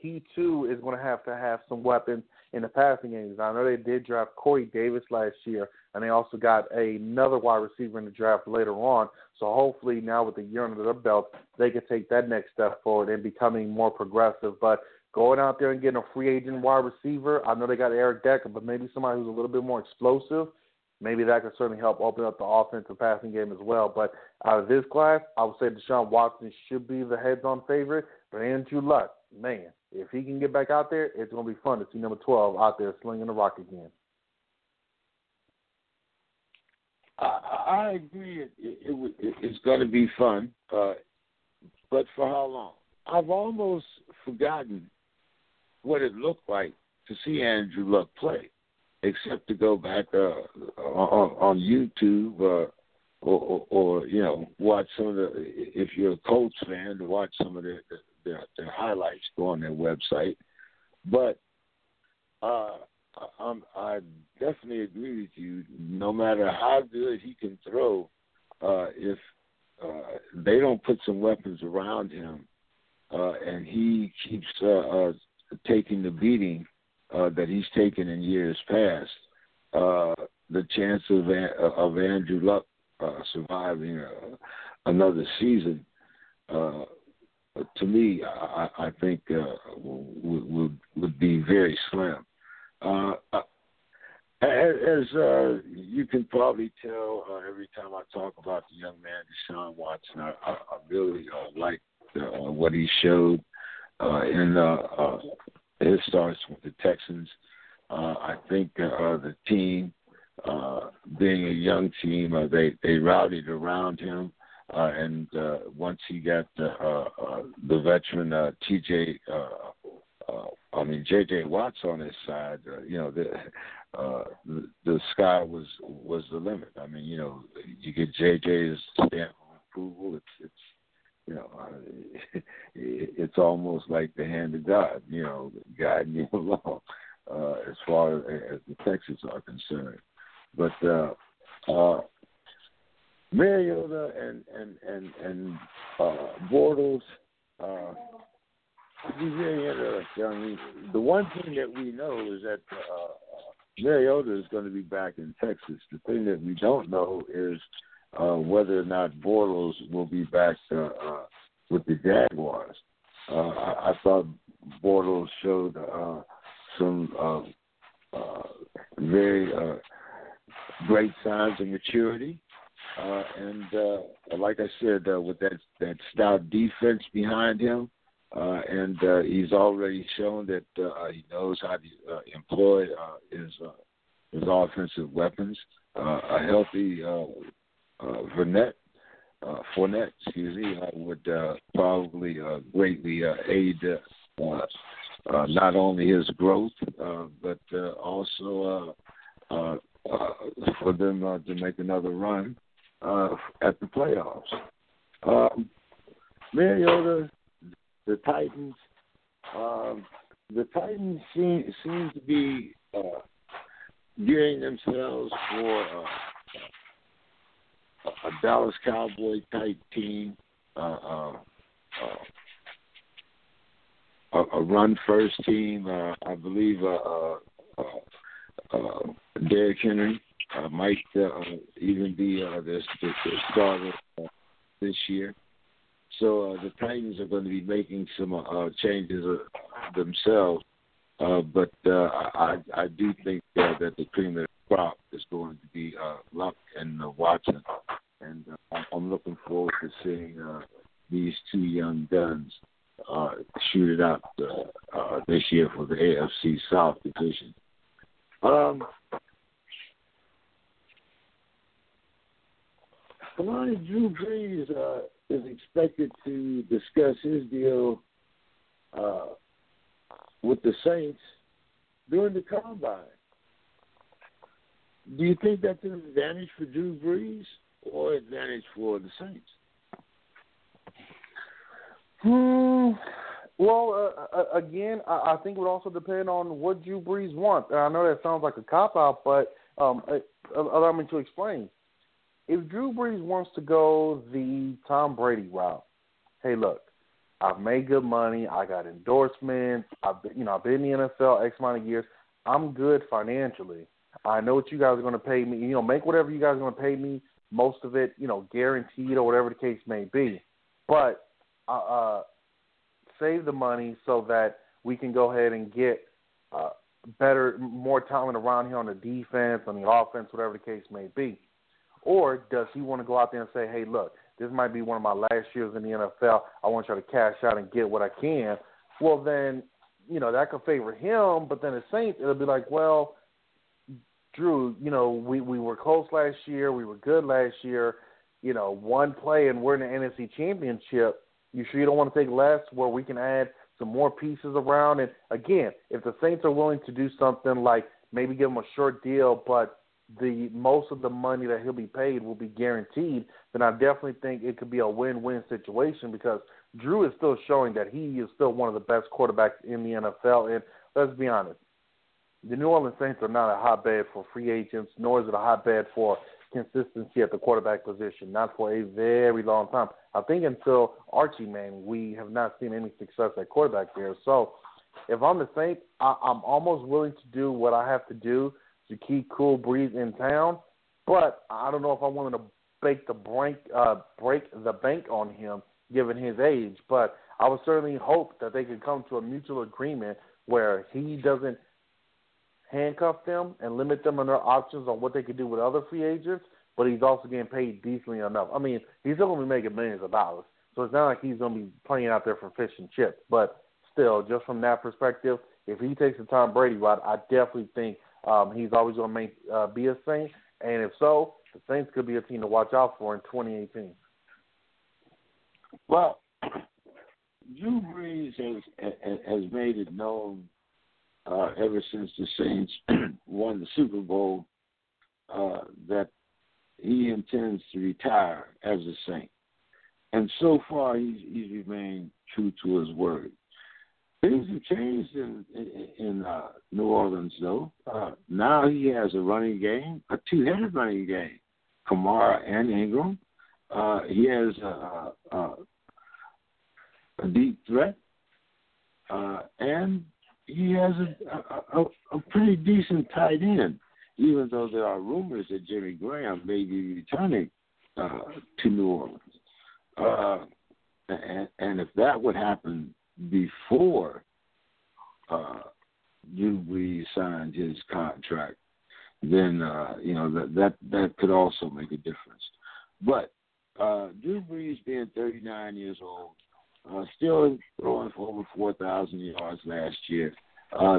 he too is going to have to have some weapons in the passing games. I know they did draft Corey Davis last year, and they also got another wide receiver in the draft later on. So hopefully now with the year under their belt, they can take that next step forward and becoming more progressive. But going out there and getting a free agent wide receiver, I know they got Eric Decker, but maybe somebody who's a little bit more explosive, maybe that could certainly help open up the offensive passing game as well. But out of this class, I would say Deshaun Watson should be the heads-on favorite. But Andrew Luck, man, if he can get back out there, it's going to be fun to see number twelve out there slinging the rock again.
I, I agree. It, it, it, it's going to be fun, uh, but for how long? I've almost forgotten what it looked like to see Andrew Luck play, except to go back uh, on, on YouTube uh, or, or, or, you know, watch some of the, if you're a Colts fan, to watch some of their, their, their highlights, go on their website. But uh, I'm, I definitely agree with you. No matter how good he can throw, uh, if uh, they don't put some weapons around him uh, and he keeps uh, uh, taking the beating uh, that he's taken in years past, uh, the chance of of Andrew Luck uh, surviving uh, another season, uh, to me, I, I think uh, would, would would be very slim. Uh, as uh, you can probably tell, uh, every time I talk about the young man Deshaun Watson, I, I, I really uh, like uh, what he showed uh, in uh, uh, his starts with the Texans. Uh, I think uh, the team, uh, being a young team, uh, they, they rallied around him. Uh, and uh, once he got the, uh, uh, the veteran uh, T J, uh, uh, I mean J J Watt's on his side, uh, you know, the, uh, the the sky was was the limit. I mean, you know, you get J J's stamp of approval. It's it's you know, uh, it's almost like the hand of God, you know, guiding you along uh, as far as the Texans are concerned. But uh, uh, Mariota and and and and uh, Bortles, uh, it'd be very interesting. I mean, the one thing that we know is that uh, Mariota is going to be back in Texas. The thing that we don't know is uh, whether or not Bortles will be back uh, uh, with the Jaguars. Uh, I, I thought Bortles showed uh, some uh, uh, very uh, great signs of maturity. Uh, and uh, like I said, uh, with that, that stout defense behind him, uh, and uh, he's already shown that uh, he knows how to uh, employ uh, his uh, his offensive weapons. Uh, a healthy uh, uh, Fournette, uh, Fournette, excuse me, uh, would uh, probably uh, greatly uh, aid uh, uh, not only his growth, uh, but uh, also uh, uh, uh, for them uh, to make another run uh, at the playoffs. Um, Mariota, the Titans, um, the Titans seem, seem to be uh, gearing themselves for uh, a Dallas Cowboy type team, uh, uh, uh, a, a run first team. Uh, I believe uh, uh, uh, uh, Derrick Henry uh, might uh, even be uh, the, the, the starter uh, this year. So uh, the Titans are going to be making some uh, changes uh, themselves, uh, but uh, I, I do think uh, that the cream of the crop is going to be uh, Luck and uh, Watson, and uh, I'm looking forward to seeing uh, these two young guns uh, shoot it out uh, uh, this year for the A F C South division. Um, Kalani Drew Brees uh, is expected to discuss his deal uh, with the Saints during the Combine. Do you think that's an advantage for Drew Brees or advantage for the Saints?
Hmm. Well, uh, again, I, I think it would also depend on what Drew Brees wants. And I know that sounds like a cop-out, but um, uh, allow me to explain. If Drew Brees wants to go the Tom Brady route, hey, look, I've made good money. I got endorsements. I've been, you know, I've been in the N F L X amount of years. I'm good financially. I know what you guys are going to pay me. You know, make whatever you guys are going to pay me, most of it, you know, guaranteed or whatever the case may be. But uh, uh, save the money so that we can go ahead and get uh, better, more talent around here on the defense, on the offense, whatever the case may be. Or does he want to go out there and say, hey, look, this might be one of my last years in the N F L. I want y'all to cash out and get what I can. Well, then, you know, that could favor him. But then the Saints, it'll be like, well, Drew, you know, we, we were close last year. We were good last year. You know, one play and we're in the N F C Championship. You sure you don't want to take less where we can add some more pieces around? And, again, if the Saints are willing to do something like maybe give him a short deal, but the most of the money that he'll be paid will be guaranteed, then I definitely think it could be a win-win situation because Drew is still showing that he is still one of the best quarterbacks in the N F L. And let's be honest, the New Orleans Saints are not a hotbed for free agents, nor is it a hotbed for consistency at the quarterback position, not for a very long time. I think until Archie Manning, we have not seen any success at quarterback there. So if I'm the Saints, I, I'm almost willing to do what I have to do to keep Cool Breeze in town, but I don't know if I'm willing to break the break, uh, break the bank on him given his age. But I would certainly hope that they could come to a mutual agreement where he doesn't handcuff them and limit them on their options on what they could do with other free agents, but he's also getting paid decently enough. I mean, he's still going to be making millions of dollars, so it's not like he's going to be playing out there for fish and chips. But still, just from that perspective, if he takes the Tom Brady route, I definitely think Um, he's always going to make, uh, be a Saint, and if so, the Saints could be a team to watch out for in twenty eighteen.
Well, Drew Brees has has made it known uh, ever since the Saints won the Super Bowl uh, that he intends to retire as a Saint, and so far he's, he's remained true to his word. Things have changed in in, in uh, New Orleans, though. Uh, now he has a running game, a two-headed running game, Kamara and Ingram. Uh, he has a, a, a deep threat, uh, and he has a, a, a pretty decent tight end, even though there are rumors that Jimmy Graham may be returning uh, to New Orleans. Uh, and, and if that would happen before uh, Drew Brees signed his contract, then uh, you know that, that that could also make a difference. But uh, Drew Brees, being thirty-nine years old, uh, still throwing for over four thousand yards last year, uh,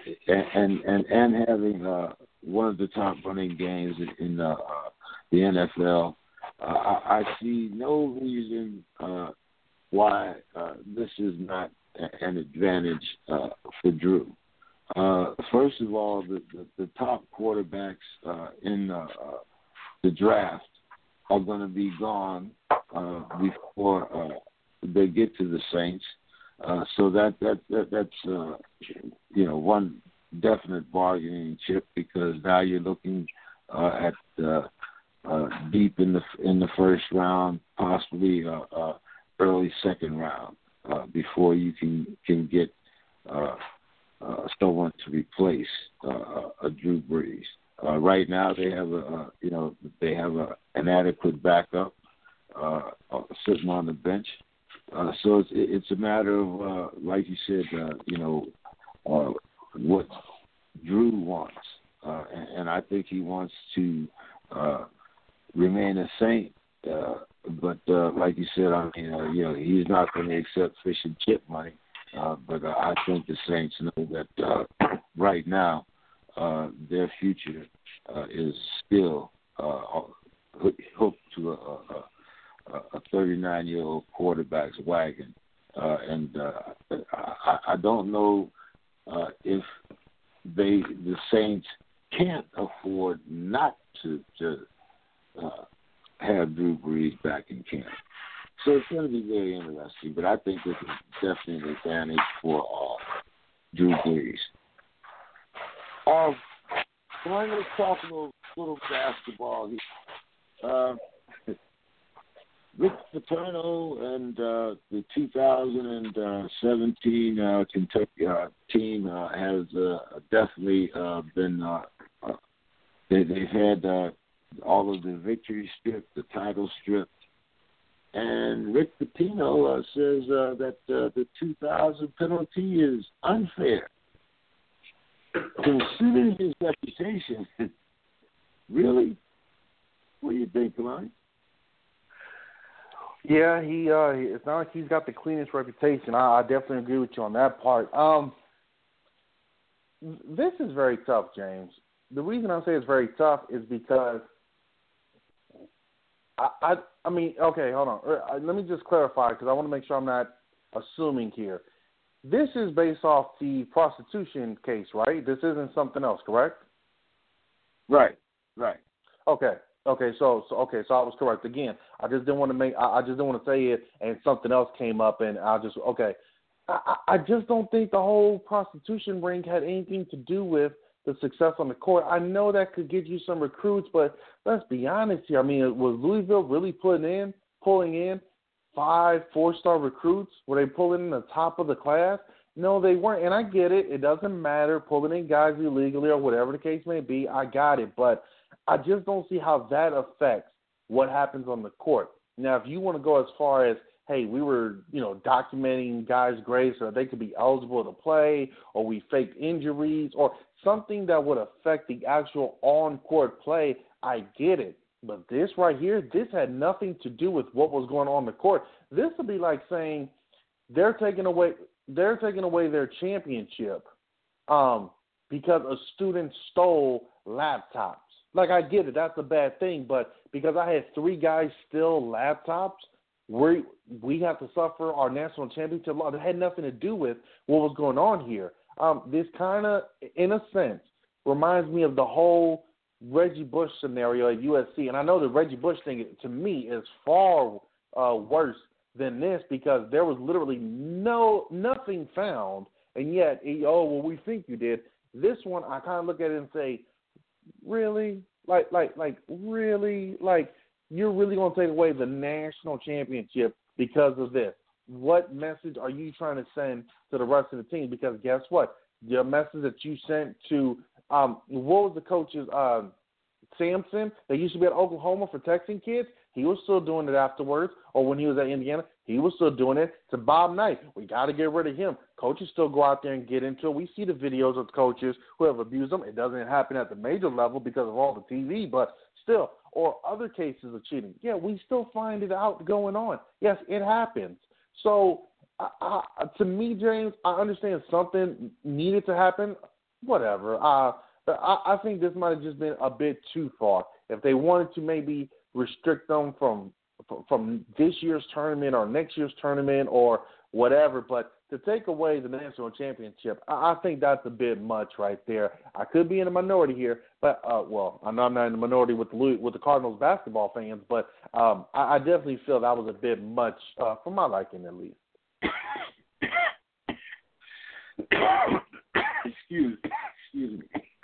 and and and having uh, one of the top running games in uh, the N F L, uh, I, I see no reason Uh, why uh, this is not an advantage uh, for Drew. Uh, first of all, the, the, the top quarterbacks uh, in uh, the draft are going to be gone uh, before uh, they get to the Saints. Uh, so that, that, that that's uh, you know one definite bargaining chip, because now you're looking uh, at uh, uh, deep in the in the first round, possibly uh, uh, early second round, uh, before you can can get uh, uh, someone to replace uh, a Drew Brees. Uh, right now, they have a uh, you know they have a, an adequate backup uh, uh, sitting on the bench. Uh, so it's it's a matter of uh, like you said, uh, you know uh, what Drew wants, uh, and, and I think he wants to uh, remain a Saint. Uh, But uh, like you said, I mean, uh, you know, he's not going to accept fish and chip money. Uh, but uh, I think the Saints know that uh, right now uh, their future uh, is still uh, hooked to a, a thirty-nine-year-old quarterback's wagon. Uh, and uh, I, I don't know uh, if they the Saints can't afford not to. to uh, have Drew Brees back in camp. So it's going to be very interesting, but I think this is definitely an advantage for uh, Drew Brees. Um, so let's talk a little, little basketball here. Uh, Rick Paterno and uh, the two thousand seventeen uh, Kentucky uh, team uh, has uh, definitely uh, been. Uh, uh, they, they've had uh, all of the victory stripped, the title stripped, and Rick Pitino uh, says uh, that uh, the two thousand penalty is unfair. Considering his reputation, really? What do you think, Kalani?
Yeah, he. Uh, it's not like he's got the cleanest reputation. I, I definitely agree with you on that part. Um, this is very tough, James. The reason I say it's very tough is because I. I, I mean, okay, hold on. Let me just clarify because I want to make sure I'm not assuming here. This is based off the prostitution case, right? This isn't something else, correct?
Right. Right.
Okay. Okay, so, so okay, so I was correct again. I just didn't want to make. I, I just didn't want to say it, and something else came up, and I just okay. I, I just don't think the whole prostitution ring had anything to do with the success on the court. I know that could get you some recruits, but let's be honest here. I mean, was Louisville really putting in, pulling in five four-star recruits? Were they pulling in the top of the class? No, they weren't, and I get it. It doesn't matter pulling in guys illegally or whatever the case may be. I got it, but I just don't see how that affects what happens on the court. Now, if you want to go as far as, hey, we were, you know, documenting guys' grades so that they could be eligible to play, or we faked injuries, or something that would affect the actual on-court play, I get it. But this right here, this had nothing to do with what was going on on the court. This would be like saying they're taking away they're taking away their championship um, because a student stole laptops. Like, I get it, that's a bad thing, but because I had three guys steal laptops, we we have to suffer our national championship loss. It had nothing to do with what was going on here. Um, this kind of, in a sense, reminds me of the whole Reggie Bush scenario at U S C. And I know the Reggie Bush thing, to me, is far uh, worse than this because there was literally no nothing found, and yet, oh, well, we think you did. This one, I kind of look at it and say, really? Like, like, like, really? Like, you're really going to take away the national championship because of this? What message are you trying to send to the rest of the team? Because guess what? The message that you sent to, um, what was the coach's, uh, Sampson, that used to be at Oklahoma for texting kids? He was still doing it afterwards. Or when he was at Indiana, he was still doing it. To Bob Knight, we got to get rid of him. Coaches still go out there and get into it. We see the videos of coaches who have abused them. It doesn't happen at the major level because of all the T V, but still, or other cases of cheating. Yeah, we still find it out going on. Yes, it happens. So, I, I, to me, James, I understand something needed to happen. Whatever. Uh, I, I think this might have just been a bit too far. If they wanted to maybe restrict them from from this year's tournament or next year's tournament or whatever, but to take away the national championship, I, I think that's a bit much right there. I could be in a minority here, but uh, well, I know I'm not in the minority with the with the Cardinals basketball fans, but um, I, I definitely feel that was a bit much uh, for my liking, at least.
excuse, excuse me.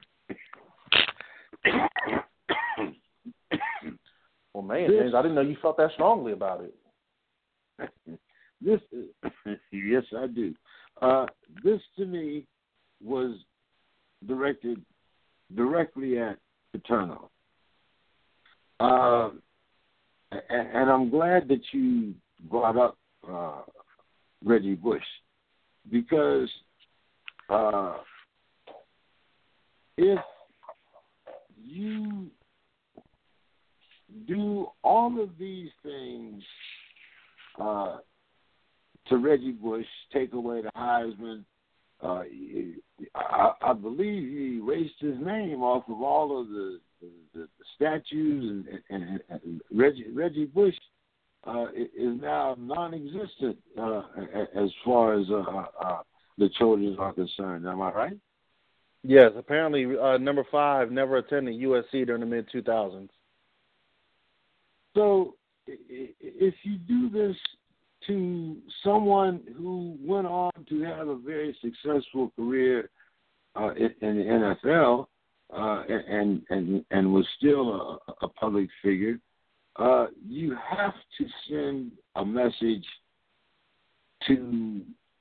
Well, man, this, James, I didn't know you felt that strongly about it.
This, yes, I do. Uh, this to me was directed directly at Paterno, uh, and, and I'm glad that you brought up uh, Reggie Bush because uh, if you do all of these things uh, to Reggie Bush, take away the Heisman, uh, I, I believe he erased his name off of all of the, the, the statues, and, and, and Reggie, Reggie Bush uh, is now non-existent uh, as far as uh, uh, the Trojans are concerned. Am I right?
Yes, apparently uh, number five never attended U S C during the mid two thousands.
So if you do this to someone who went on to have a very successful career uh, in, in the N F L uh, and, and and was still a, a public figure, uh, you have to send a message to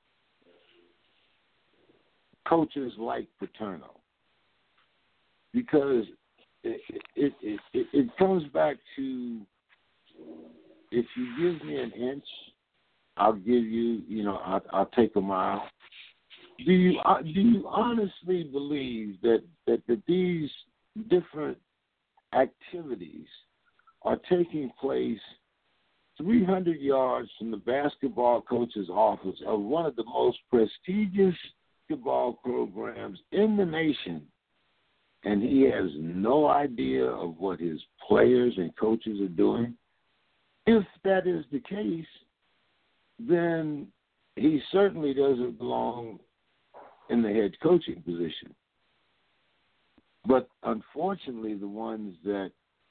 coaches like Paterno, because it it, it, it it comes back to, if you give me an inch, I'll give you, you know, I'll, I'll take a mile. Do you uh, do you honestly believe that, that, that these different activities are taking place three hundred yards from the basketball coach's office of one of the most prestigious basketball programs in the nation, and he has no idea of what his players and coaches are doing? If that is the case, then he certainly doesn't belong in the head coaching position. But unfortunately, the ones that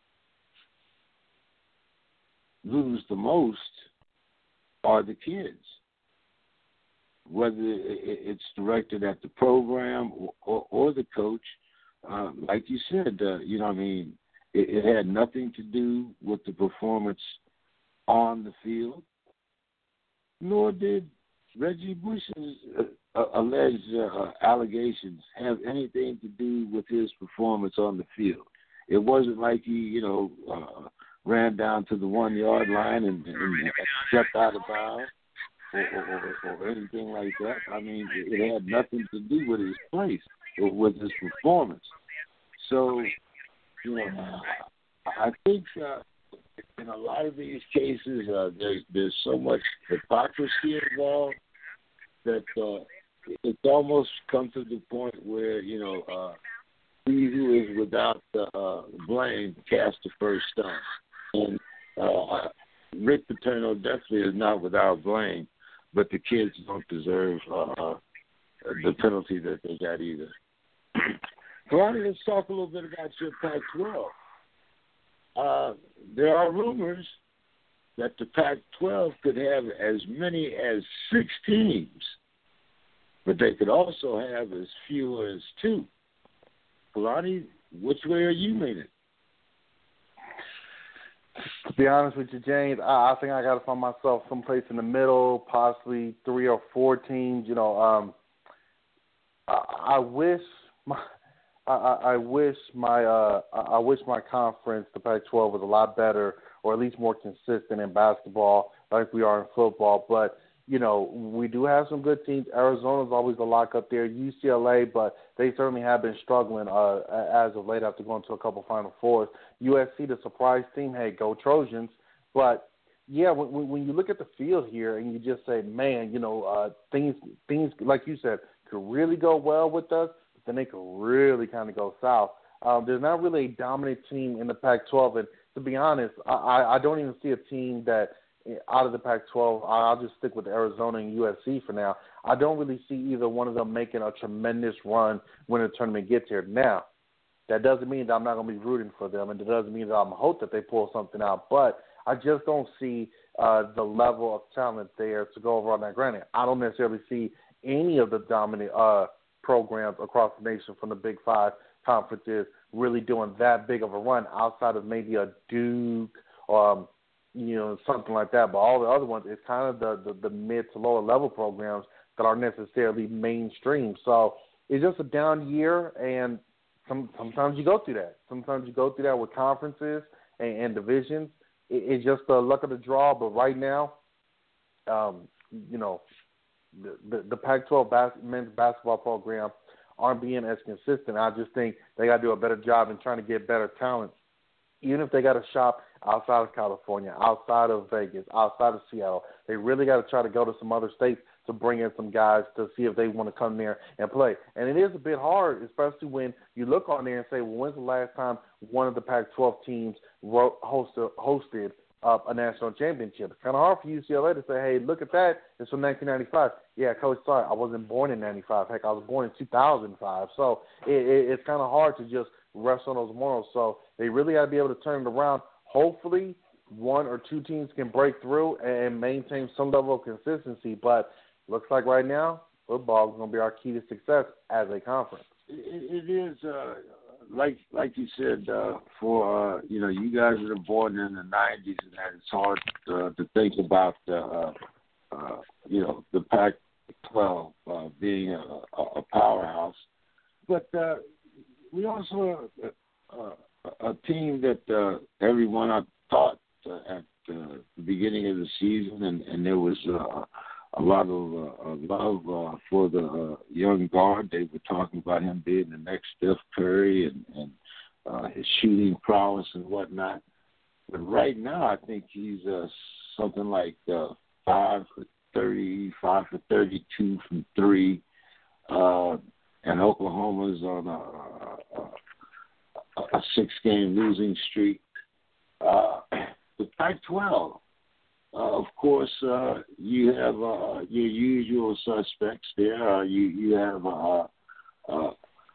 lose the most are the kids, whether it's directed at the program or, or, or the coach. Uh, like you said, uh, you know what I mean, it, it had nothing to do with the performance on the field, nor did Reggie Bush's uh, alleged uh, allegations have anything to do with his performance on the field. It wasn't like he, you know, uh, ran down to the one-yard line and, and stepped out of bounds or, or, or, or anything like that. I mean, it, it had nothing to do with his place or with his performance. So, you know, I think uh, in a lot of these cases, uh, there's, there's so much hypocrisy involved that uh, it's almost come to the point where, you know, uh, he who is without uh, blame cast the first stone. And uh, Rick Paterno definitely is not without blame, but the kids don't deserve uh, the penalty that they got either. Kalani, let's talk a little bit about your Pac twelve. Uh, there are rumors that the Pac twelve could have as many as six teams, but they could also have as few as two. Kalani, which way are you leaning?
To be honest with you, James, I, I think I got to find myself someplace in the middle, possibly three or four teams. You know, um, I, I wish my, I, I wish my, uh, I wish my conference, the Pac twelve, was a lot better, or at least more consistent in basketball, like we are in football. But you know, we do have some good teams. Arizona's always a lock up there. U C L A, but they certainly have been struggling uh, as of late after going to a couple Final Fours. U S C, the surprise team, hey, go Trojans. But, yeah, when, when you look at the field here and you just say, man, you know, uh, things, things like you said, could really go well with us, but then they could really kind of go south. Um, there's not really a dominant team in the Pac twelve. And to be honest, I, I don't even see a team that – out of the Pac twelve, I'll just stick with Arizona and U S C for now. I don't really see either one of them making a tremendous run when the tournament gets here. Now, that doesn't mean that I'm not going to be rooting for them, and it doesn't mean that I'm hope that they pull something out. But I just don't see uh, the level of talent there to go over on that. Granted, I don't necessarily see any of the dominant uh, programs across the nation from the Big Five conferences really doing that big of a run outside of maybe a Duke or um, you know, something like that. But all the other ones, it's kind of the, the, the mid to lower level programs that aren't necessarily mainstream. So it's just a down year, and some, sometimes you go through that. Sometimes you go through that with conferences and, and divisions. It, it's just the luck of the draw. But right now, um, you know, the, the, the Pac twelve bas- men's basketball program aren't being as consistent. I just think they got to do a better job in trying to get better talent. Even if they got to shop outside of California, outside of Vegas, outside of Seattle, they really got to try to go to some other states to bring in some guys to see if they want to come there and play. And it is a bit hard, especially when you look on there and say, well, when's the last time one of the Pac twelve teams hosted, hosted uh, a national championship? It's kind of hard for U C L A to say, hey, look at that. It's from nineteen ninety-five. Yeah, Coach, sorry, I wasn't born in ninety-five. Heck, I was born in two thousand five. So it, it, it's kind of hard to just rest on those morals. So they really got to be able to turn it around. Hopefully one or two teams can break through and maintain some level of consistency. But looks like right now football is going to be our key to success as a conference.
It, it is uh, like like you said, uh, for uh, you know, you guys that are born in the nineties, and that it's hard uh, to think about, uh, uh, you know, the Pac twelve uh, being a, a a powerhouse. But uh, we also uh, uh, a team that uh, everyone I thought uh, at uh, the beginning of the season, and, and there was uh, a lot of uh, love uh, for the uh, young guard. They were talking about him being the next Steph Curry and, and uh, his shooting prowess and whatnot. But right now, I think he's uh, something like uh, five for thirty, five for thirty-two from three, uh, and Oklahoma's on a, a, a six-game losing streak. Uh, the Pac twelve. Uh, of course, uh, you have uh, your usual suspects there. Uh, you you have uh, uh,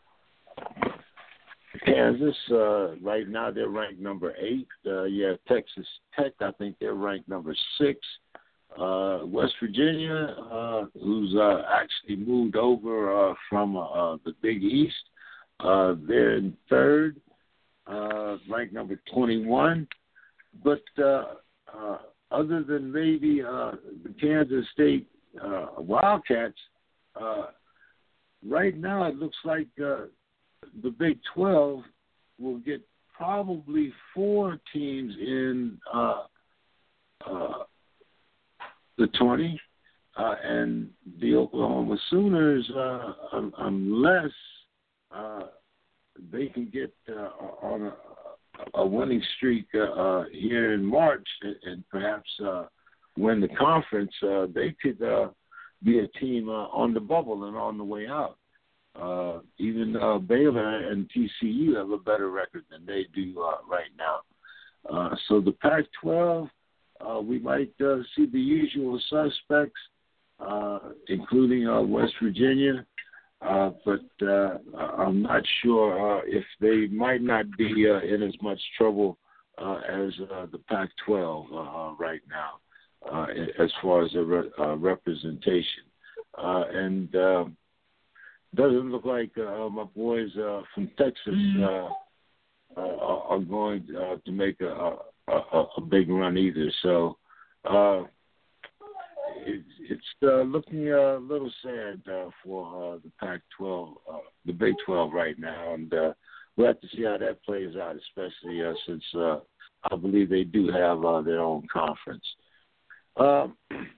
Kansas. Uh, right now, they're ranked number eight. Uh, you have Texas Tech. I think they're ranked number six. Uh, West Virginia, uh, who's uh, actually moved over uh, from uh, the Big East. Uh, they're in third, uh, ranked number twenty-one. But uh, uh, other than maybe uh, the Kansas State uh, Wildcats, uh, right now it looks like uh, the Big twelve will get probably four teams in uh, uh, the twenty, uh, and the Oklahoma Sooners, uh, um, unless uh, they can get uh, on a a winning streak uh, uh, here in March and, and perhaps uh, win the conference, uh, they could uh, be a team uh, on the bubble and on the way out. Uh, even uh, Baylor and T C U have a better record than they do uh, right now. Uh, so the Pac twelve, uh, we might uh, see the usual suspects, uh, including uh, West Virginia. Uh, but uh, I'm not sure uh, if they might not be uh, in as much trouble uh, as uh, the Pac twelve uh, right now, uh, as far as the re- uh, representation. Uh, and uh, doesn't look like uh, my boys uh, from Texas uh, uh, are going uh, to make a, a, a big run either. So uh, it, it's uh, looking a little sad uh, for uh, the Pac twelve, uh, the Big twelve right now, and uh, we'll have to see how that plays out, especially uh, since uh, I believe they do have uh, their own conference. Um,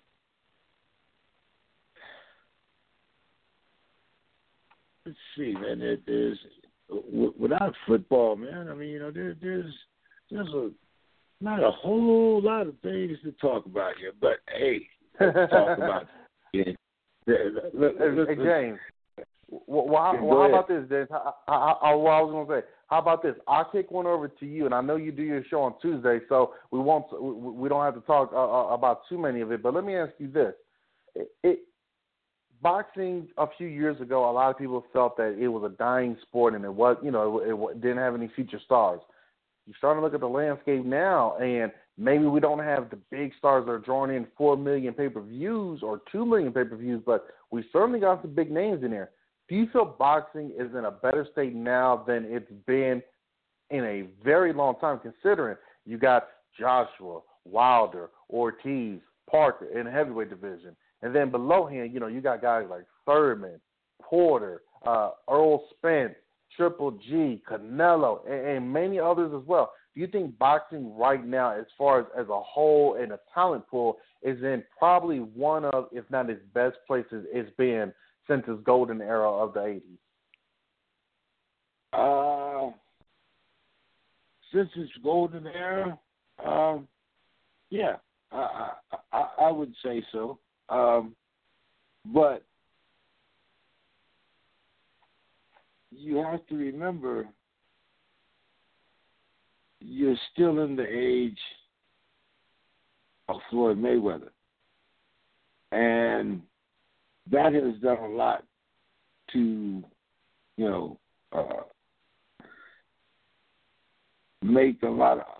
let's see, man. It is w- without football, man. I mean, you know, there, there's there's a not a whole lot of things to talk about here, but hey. Talk about it.
Hey, James, well, how, well, how about this, James? I, I, I, what I was going to say, how about this? I'll kick one over to you, and I know you do your show on Tuesday, so we won't, we, we don't have to talk uh, about too many of it. But let me ask you this: it, it, boxing a few years ago, a lot of people felt that it was a dying sport, and it was, you know, it, it didn't have any future stars. You're starting to look at the landscape now, and maybe we don't have the big stars that are drawing in four million pay-per-views or two million pay-per-views, but we certainly got some big names in there. Do you feel boxing is in a better state now than it's been in a very long time, considering you got Joshua, Wilder, Ortiz, Parker in the heavyweight division, and then below him, you know, you got guys like Thurman, Porter, uh, Earl Spence, Triple G, Canelo, and, and many others as well. Do you think boxing right now, as far as, as a whole and a talent pool, is in probably one of, if not its best places it's been since its golden era of the eighties?
Uh, since its golden era, um, yeah, I, I, I would say so. Um, but you have to remember, you're still in the age of Floyd Mayweather. And that has done a lot to, you know, uh, make a lot of,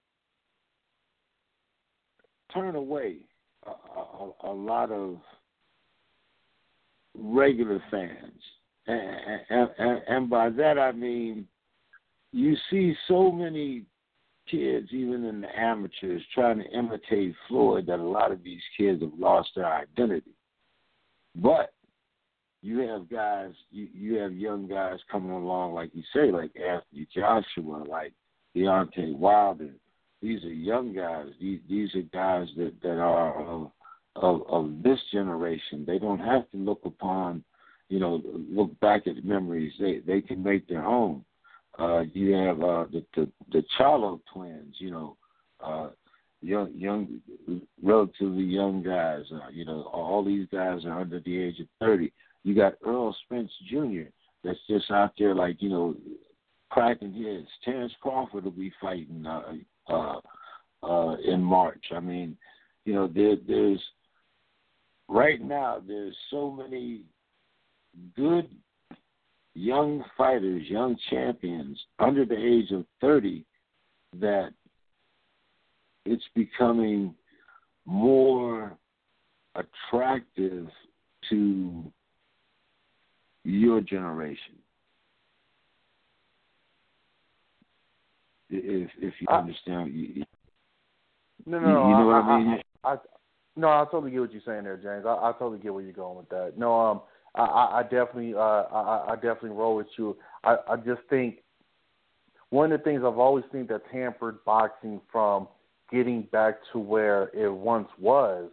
turn away a, a, a lot of regular fans. And, and, and by that I mean you see so many kids, even in the amateurs, trying to imitate Floyd, that a lot of these kids have lost their identity. But you have guys, you, you have young guys coming along, like you say, like Anthony Joshua, like Deontay Wilder. These are young guys. These these are guys that, that are of, of of this generation. They don't have to look upon, you know, look back at memories. They they can make their own. Uh, you have uh, the, the the Charlo twins. You know, uh, young young, relatively young guys. Uh, you know, all these guys are under the age of thirty. You got Earl Spence Junior that's just out there, like, you know, cracking heads. Terrence Crawford will be fighting uh, uh, uh, in March. I mean, you know, there, there's right now there's so many good young fighters, young champions under the age of thirty that it's becoming more attractive to your generation. If if you
I,
understand, you,
no, no,
you, you know
I,
what I mean.
I, I, I, no, I totally get what you're saying there, James. I, I totally get where you're going with that. No, um, I, I definitely, uh, I, I definitely roll with you. I, I just think one of the things I've always seen that's hampered boxing from getting back to where it once was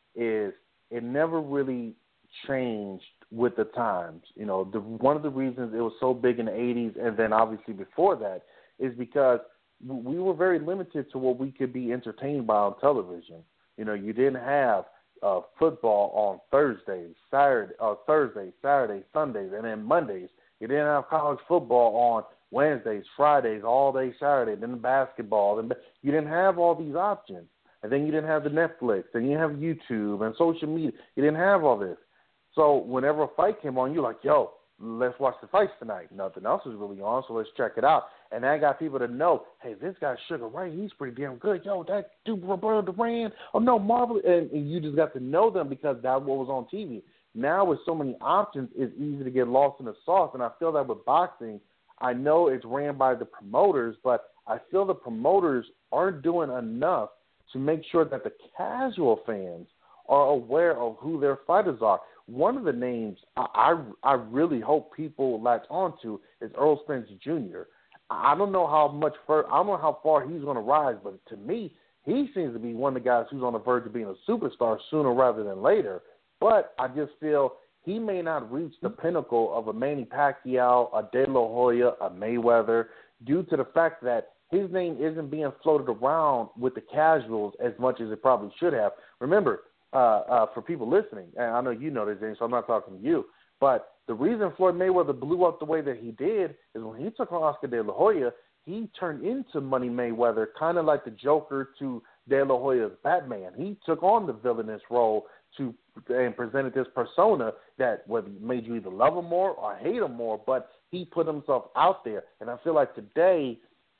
is it never really changed with the times. You know, the, one of the reasons it was so big in the eighties and then obviously before that is because we were very limited to what we could be entertained by on television. You know, you didn't have uh, football on Thursdays, Saturday, uh, Thursdays, Saturdays, Sundays, and then Mondays. You didn't have college football on Wednesdays, Fridays, all day Saturday, then the basketball. Then you didn't have all these options. And then you didn't have the Netflix, and you have YouTube and social media. You didn't have all this. So whenever a fight came on, you're like, yo, let's watch the fights tonight. Nothing else is really on, so let's check it out. And that got people to know, hey, this guy Sugar Ray, he's pretty damn good. Yo, that dude Roberto Duran, oh no, Marvel. And, and you just got to know them because that's what was on T V. Now with so many options, it's easy to get lost in the sauce. And I feel that with boxing, I know it's ran by the promoters, but I feel the promoters aren't doing enough to make sure that the casual fans are aware of who their fighters are. One of the names I, I, I really hope people latch onto is Earl Spence Junior I don't know how much fur, I don't know how far he's going to rise, but to me, he seems to be one of the guys who's on the verge of being a superstar sooner rather than later. But I just feel he may not reach the pinnacle of a Manny Pacquiao, a De La Hoya, a Mayweather, due to the fact that his name isn't being floated around with the casuals as much as it probably should have. Remember, uh, uh, for people listening, and I know you know this, James, so I'm not talking to you, but the reason Floyd Mayweather blew up the way that he did is when he took on Oscar De La Hoya, he turned into Money Mayweather, kind of like the Joker to De La Hoya's Batman. He took on the villainous role to and presented this persona that whether made you either love him more or hate him more, but he put himself out there. And I feel like today,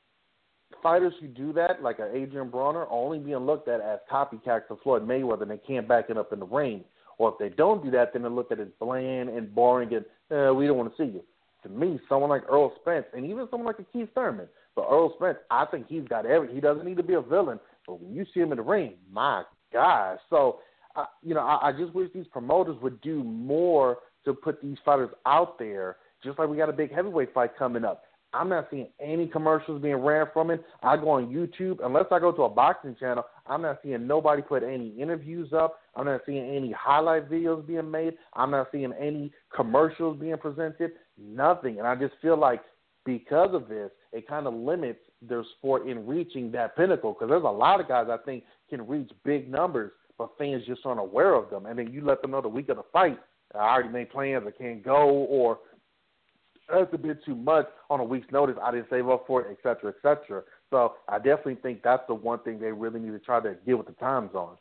fighters who do that, like an Adrian Bronner, are only being looked at as copycats of Floyd Mayweather, and they can't back it up in the ring. Or if they don't do that, then they look at it as bland and boring and eh, we don't want to see you. To me, someone like Earl Spence, and even someone like a Keith Thurman, but Earl Spence, I think he's got every. He doesn't need to be a villain, but when you see him in the ring, my gosh. So, uh, you know, I, I just wish these promoters would do more to put these fighters out there, just like we got a big heavyweight fight coming up. I'm not seeing any commercials being ran from it. I go on YouTube. Unless I go to a boxing channel, I'm not seeing nobody put any interviews up. I'm not seeing any highlight videos being made. I'm not seeing any commercials being presented. Nothing. And I just feel like because of this, it kind of limits their sport in reaching that pinnacle, because there's a lot of guys I think can reach big numbers, but fans just aren't aware of them. And then you let them know the week of the fight, I already made plans, I can't go, or that's a bit too much on a week's notice, I didn't save up for it, et cetera, et cetera. So I definitely think that's the one thing they really need to try to get with the times on.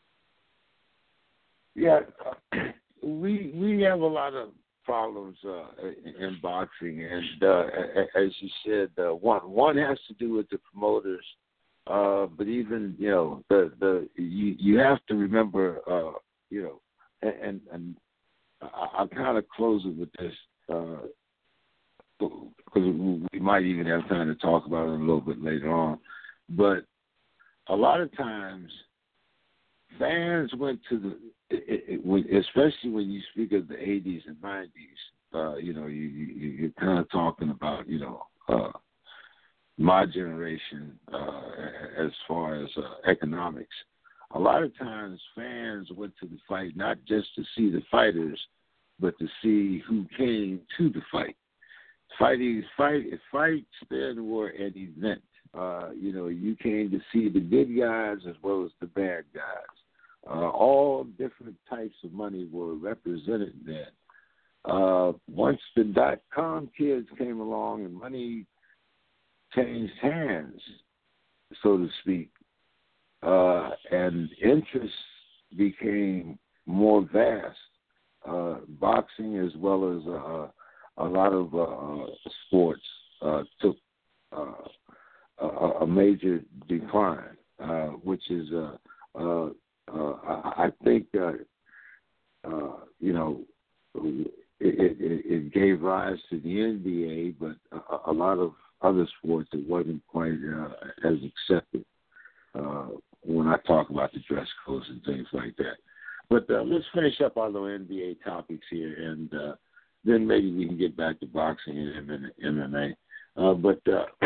Yeah, we we have a lot of problems uh, in boxing, and uh, as you said, uh, one one has to do with the promoters, uh, but even you know the the you you have to remember uh, you know, and and I, I'll kind of close it with this. Uh, Because we might even have time to talk about it a little bit later on. But a lot of times, fans went to the, it, it, especially when you speak of the eighties and nineties. Uh, you know, you, you you're kind of talking about, you know, uh, my generation uh, as far as uh, economics. A lot of times, fans went to the fight not just to see the fighters, but to see who came to the fight. Fighting, fight, fights then were an event. Uh, you know, you came to see the good guys as well as the bad guys. Uh, all different types of money were represented then. Uh, once the dot-com kids came along and money changed hands, so to speak, uh, and interest became more vast, uh, boxing as well as uh, a lot of uh, sports uh, took uh, a, a major decline, uh, which is, uh, uh, uh, I think, uh, uh, you know, it, it, it gave rise to the N B A, but a, a lot of other sports, it wasn't quite uh, as accepted uh, when I talk about the dress codes and things like that. But uh, let's finish up our little N B A topics here, and uh, then maybe we can get back to boxing and M M A. Uh, but uh,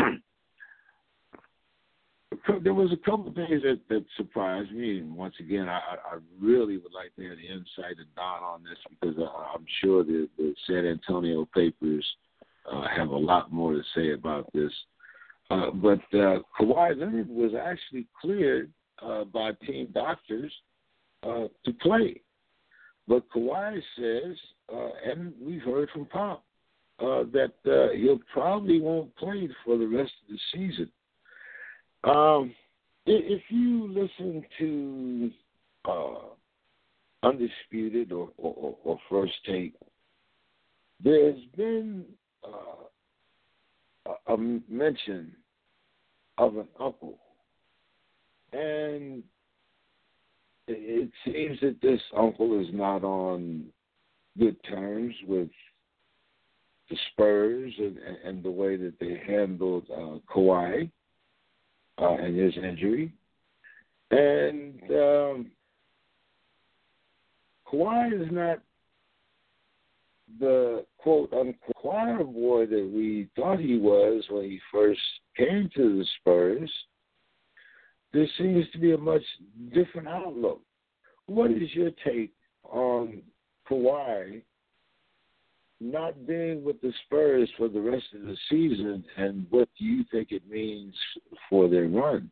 there was a couple of things that, that surprised me, and once again, I, I really would like to have the insight of Don on this because I, I'm sure the, the San Antonio papers uh, have a lot more to say about this. Uh, but uh, Kawhi Leonard was actually cleared uh, by team doctors uh, to play. But Kawhi says, uh, and we've heard from Pop, uh, that uh, he'll probably won't play for the rest of the season. Um, if you listen to uh, Undisputed or, or, or First Take, there's been uh, a, a mention of an uncle. And it seems that this uncle is not on good terms with the Spurs and, and the way that they handled uh, Kawhi. Uh, and his injury. And um, Kawhi is not the quote-unquote choir boy that we thought he was when he first came to the Spurs. There seems to be a much different outlook. What is your take on Kawhi not being with the Spurs for the rest of the season, and what do you think it means for their run?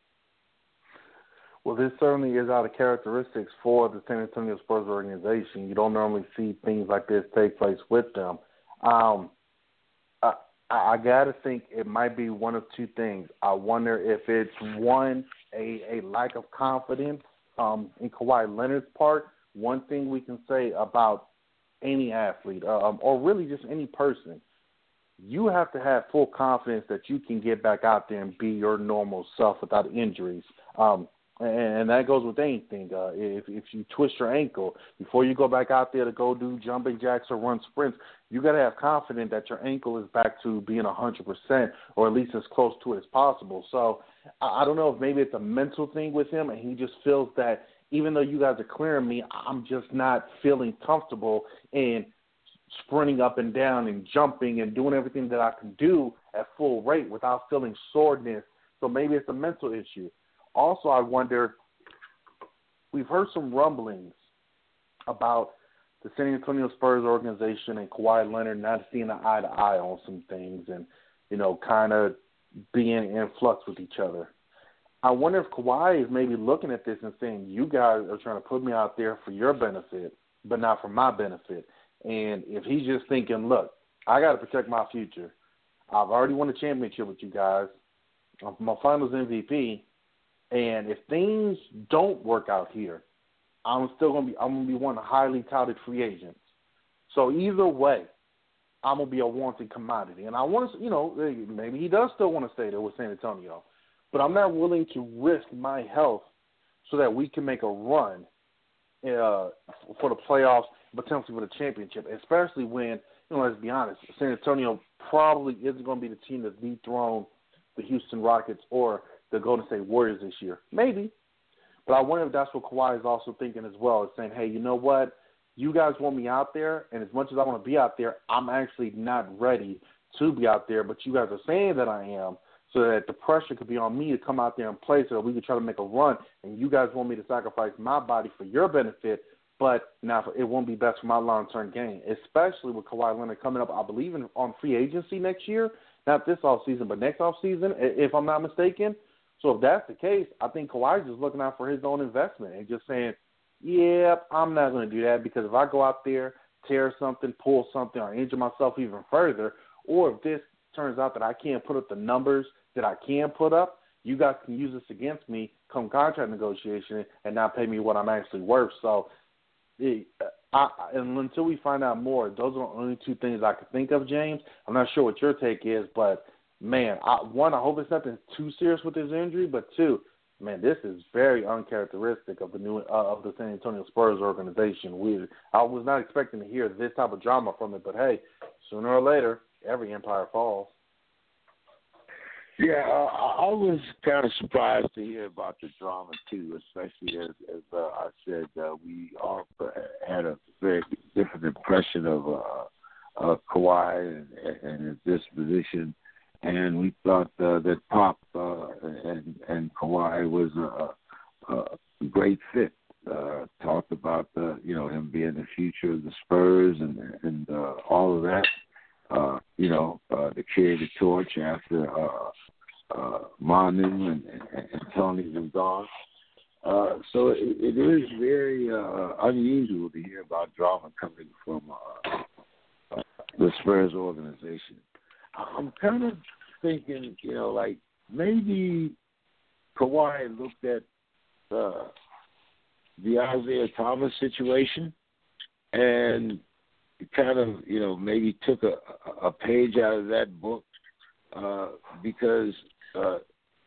Well, this certainly is out of characteristics for the San Antonio Spurs organization. You don't normally see things like this take place with them. Um, I, I got to think it might be one of two things. I wonder if it's, one, a, a lack of confidence um, in Kawhi Leonard's part. One thing we can say about any athlete, um, or really just any person, you have to have full confidence that you can get back out there and be your normal self without injuries. Um, and, and that goes with anything. Uh, if, if you twist your ankle, before you go back out there to go do jumping jacks or run sprints, you got to have confidence that your ankle is back to being one hundred percent or at least as close to it as possible. So I, I don't know if maybe it's a mental thing with him and he just feels that even though you guys are clearing me, I'm just not feeling comfortable in sprinting up and down and jumping and doing everything that I can do at full rate without feeling soreness. So maybe it's a mental issue. Also, I wonder, we've heard some rumblings about the San Antonio Spurs organization and Kawhi Leonard not seeing eye to eye on some things and, you know, kind of being in flux with each other. I wonder if Kawhi is maybe looking at this and saying, you guys are trying to put me out there for your benefit, but not for my benefit. And if he's just thinking, look, I got to protect my future. I've already won a championship with you guys. I'm my finals M V P. And if things don't work out here, I'm still going to be, I'm going to be one of the highly touted free agents. So either way, I'm going to be a wanted commodity. And I want to, you know, maybe he does still want to stay there with San Antonio. But I'm not willing to risk my health so that we can make a run uh, for the playoffs, potentially for the championship, especially when you know, let's be honest, San Antonio probably isn't going to be the team that dethrone the Houston Rockets or the Golden State Warriors this year. Maybe. But I wonder if that's what Kawhi is also thinking as well, is saying, hey, you know what? You guys want me out there, and as much as I want to be out there, I'm actually not ready to be out there, but you guys are saying that I am, so that the pressure could be on me to come out there and play so that we could try to make a run, and you guys want me to sacrifice my body for your benefit, but now it won't be best for my long-term gain, especially with Kawhi Leonard coming up, I believe, in, on free agency next year, not this offseason, but next offseason, if I'm not mistaken. So if that's the case, I think Kawhi's just looking out for his own investment and just saying, yeah, I'm not going to do that, because if I go out there, tear something, pull something, or injure myself even further, or if this turns out that I can't put up the numbers that I can put up, you guys can use this against me come contract negotiation and not pay me what I'm actually worth. So it, I, and until we find out more, those are the only two things I could think of, James. I'm not sure what your take is, but, man, I, one, I hope it's nothing too serious with his injury, but two, man, this is very uncharacteristic of the new uh, of the San Antonio Spurs organization. We, I was not expecting to hear this type of drama from it, but, hey, sooner or later, every empire falls.
Yeah, uh, I was kind of surprised to hear about the drama too, especially as, as uh, I said, uh, we all had a very different impression of uh, uh, Kawhi and, and his disposition, and we thought uh, that Pop uh, and, and Kawhi was a, a great fit. Uh, talked about uh, you know him being the future of the Spurs and and uh, all of that. Uh, you know, uh, to carry the torch after uh, uh, Manu and, and, and Tony's been gone. Uh, so it, it is very uh, unusual to hear about drama coming from uh, uh, the Spurs organization. I'm kind of thinking, you know, like maybe Kawhi looked at uh, the Isaiah Thomas situation and kind of, you know, maybe took a, a page out of that book uh, because uh,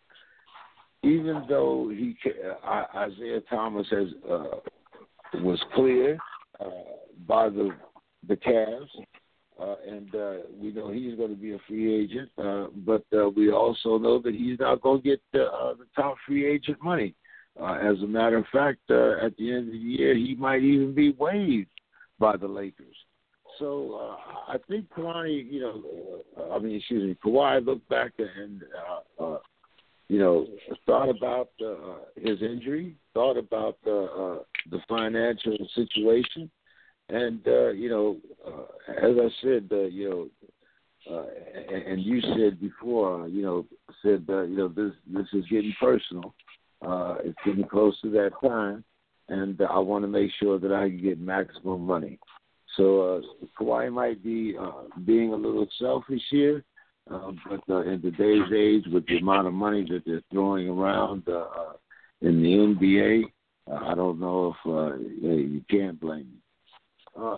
even though he uh, Isaiah Thomas has uh, was clear uh, by the the Cavs, uh, and uh, we know he's going to be a free agent, uh, but uh, we also know that he's not going to get the, uh, the top free agent money. Uh, as a matter of fact, uh, at the end of the year, he might even be waived by the Lakers. So uh, I think Kawhi, you know, uh, I mean, excuse me, Kawhi looked back and, uh, uh, you know, thought about uh, his injury, thought about uh, uh, the financial situation, and, uh, you know, uh, as I said, uh, you know, uh, and, and you said before, uh, you know, said, uh, you know, this this is getting personal. Uh, it's getting close to that time, and uh, I want to make sure that I can get maximum money. So uh, Kawhi might be uh, being a little selfish here, uh, but uh, in today's age, with the amount of money that they're throwing around uh, in the N B A, uh, I don't know if uh, yeah, you can't blame him. Uh,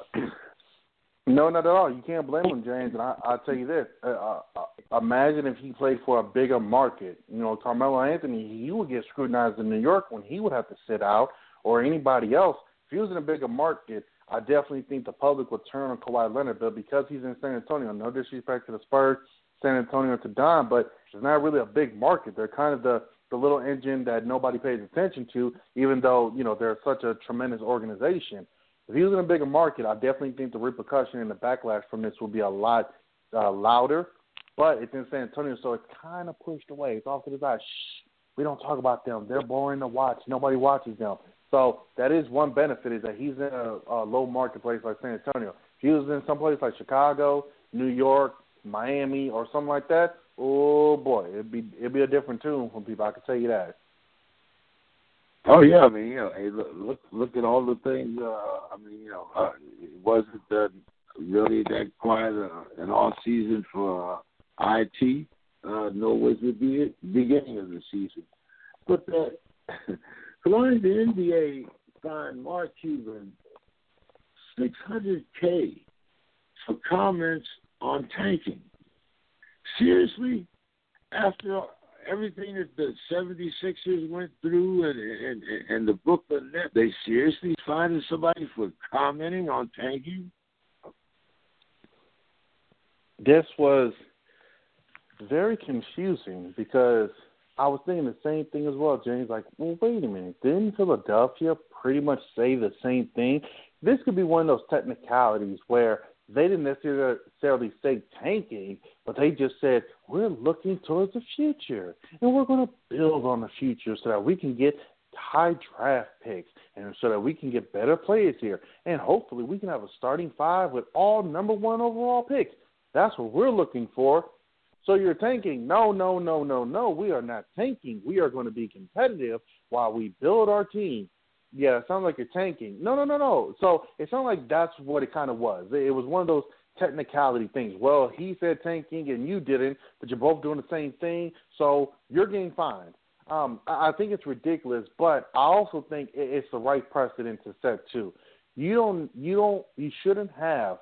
no, not at all. You can't blame him, James. And I, I'll tell you this: uh, uh, imagine if he played for a bigger market. You know, Carmelo Anthony, he would get scrutinized in New York when he would have to sit out, or anybody else. If he was in a bigger market, I definitely think the public would turn on Kawhi Leonard, but because he's in San Antonio, no disrespect to the Spurs, San Antonio to Don, but it's not really a big market. They're kind of the, the little engine that nobody pays attention to, even though, you know, they're such a tremendous organization. If he was in a bigger market, I definitely think the repercussion and the backlash from this will be a lot uh, louder, but it's in San Antonio, so it's kind of pushed away. It's off to the side. Shh, we don't talk about them. They're boring to watch. Nobody watches them. So that is one benefit, is that he's in a, a low marketplace like San Antonio. If he was in some place like Chicago, New York, Miami, or something like that, oh boy, it'd be it'd be a different tune from people. I can tell you that.
Oh yeah, I mean, you know, hey, look look, look at all the things. Uh, I mean, you know, uh, it wasn't uh, really that quiet uh, an off season for uh, I T, uh, nor was it the beginning of the season, but. Uh, According to the N B A, signed Mark Cuban six hundred K for comments on tanking. Seriously? After everything that the seventy-sixers went through and, and, and the Brooklyn Nets, they seriously finding somebody for commenting on tanking?
this was very confusing because I was thinking the same thing as well, James. Like, well, wait a minute. Didn't Philadelphia pretty much say the same thing? This could be one of those technicalities where they didn't necessarily say tanking, but they just said, we're looking towards the future, and we're going to build on the future so that we can get high draft picks and so that we can get better players here. And hopefully we can have a starting five with all number one overall picks. That's what we're looking for. So you're tanking. No, no, no, no, no. We are not tanking. We are going to be competitive while we build our team. Yeah, it sounds like you're tanking. No, no, no, no. So it sounded like that's what it kind of was. It was one of those technicality things. Well, he said tanking and you didn't, but you're both doing the same thing, so you're getting fined. Um, I think it's ridiculous, but I also think it's the right precedent to set too. You don't, you don't, you shouldn't have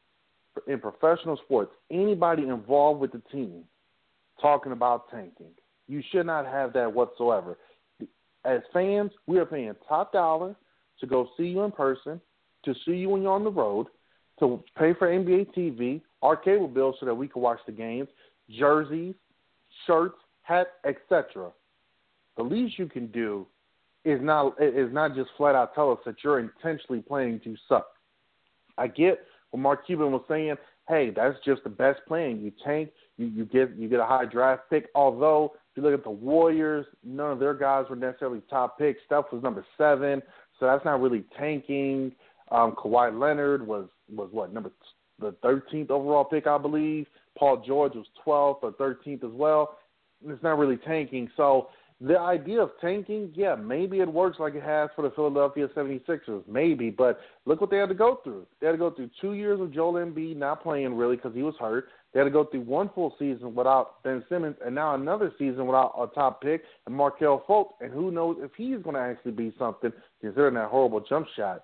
in professional sports anybody involved with the team talking about tanking. You should not have that whatsoever. As fans, we are paying top dollar to go see you in person, to see you when you're on the road, to pay for N B A T V, our cable bill so that we can watch the games, jerseys, shirts, hats, et cetera. The least you can do is not is not just flat out tell us that you're intentionally planning to suck. I get what Mark Cuban was saying. Hey, that's just the best plan. You tank, you, you get you get a high draft pick. Although if you look at the Warriors, none of their guys were necessarily top picks. Steph was number seven, so that's not really tanking. Um, Kawhi Leonard was was what number the thirteenth overall pick, I believe. Paul George was twelfth or thirteenth as well. It's not really tanking. So the idea of tanking, yeah, maybe it works like it has for the Philadelphia seventy-sixers, maybe. But look what they had to go through. They had to go through two years of Joel Embiid not playing really because he was hurt. They had to go through one full season without Ben Simmons, and now another season without a top pick and Markelle Fultz. And who knows if he's going to actually be something considering that horrible jump shot.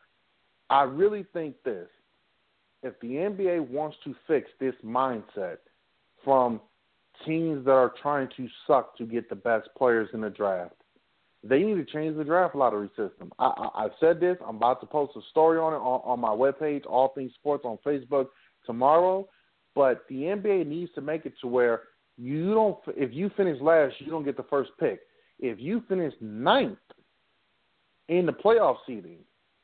I really think this. If the N B A wants to fix this mindset from teams that are trying to suck to get the best players in the draft, they need to change the draft lottery system. I, I, I've said this. I'm about to post a story on it on, on my webpage, All Things Sports, on Facebook tomorrow. But the N B A needs to make it to where you don't. If you finish last, you don't get the first pick. If you finish ninth in the playoff seeding,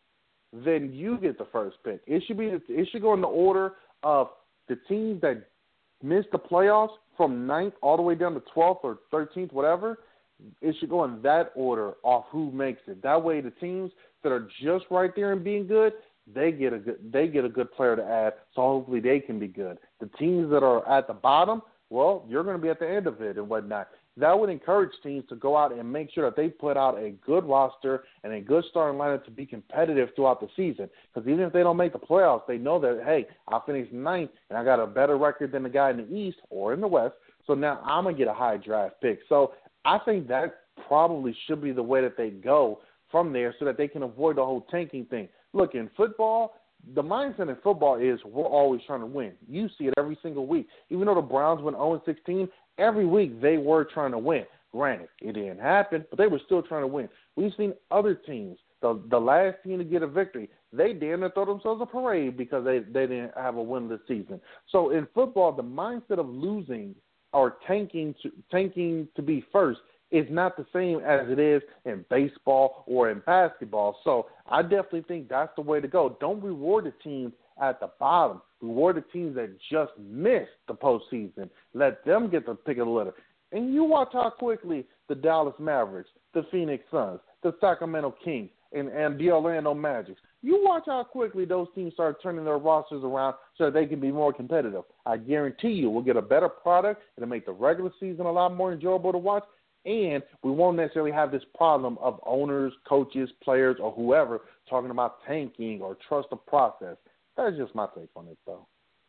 then you get the first pick. It should be. It should go in the order of the teams that missed the playoffs from ninth all the way down to twelfth or thirteenth, whatever. It should go in that order off who makes it. That way, the teams that are just right there and being good, they get a good. They get a good player to add. So hopefully, they can be good. The teams that are at the bottom, well, you're going to be at the end of it and whatnot. That would encourage teams to go out and make sure that they put out a good roster and a good starting lineup to be competitive throughout the season. Because even if they don't make the playoffs, they know that, hey, I finished ninth and I got a better record than the guy in the East or in the West, so now I'm going to get a high draft pick. So I think that probably should be the way that they go from there so that they can avoid the whole tanking thing. Look, in football, the mindset in football is we're always trying to win. You see it every single week. Even though the Browns went oh and sixteen, every week they were trying to win. Granted, it didn't happen, but they were still trying to win. We've seen other teams, the the last team to get a victory, they damn near throw themselves a parade because they, they didn't have a win this season. So in football, the mindset of losing or tanking to, tanking to be first is not the same as it is in baseball or in basketball. So I definitely think that's the way to go. Don't reward the teams at the bottom. Reward the teams that just missed the postseason. Let them get the pick of the litter. And you watch how quickly the Dallas Mavericks, the Phoenix Suns, the Sacramento Kings, and, and the Orlando Magic, you watch how quickly those teams start turning their rosters around so that they can be more competitive. I guarantee you we'll get a better product. It'll make the regular season a lot more enjoyable to watch. And we won't necessarily have this problem of owners, coaches, players, or whoever talking about tanking or trust the process. That's just my take on it, though.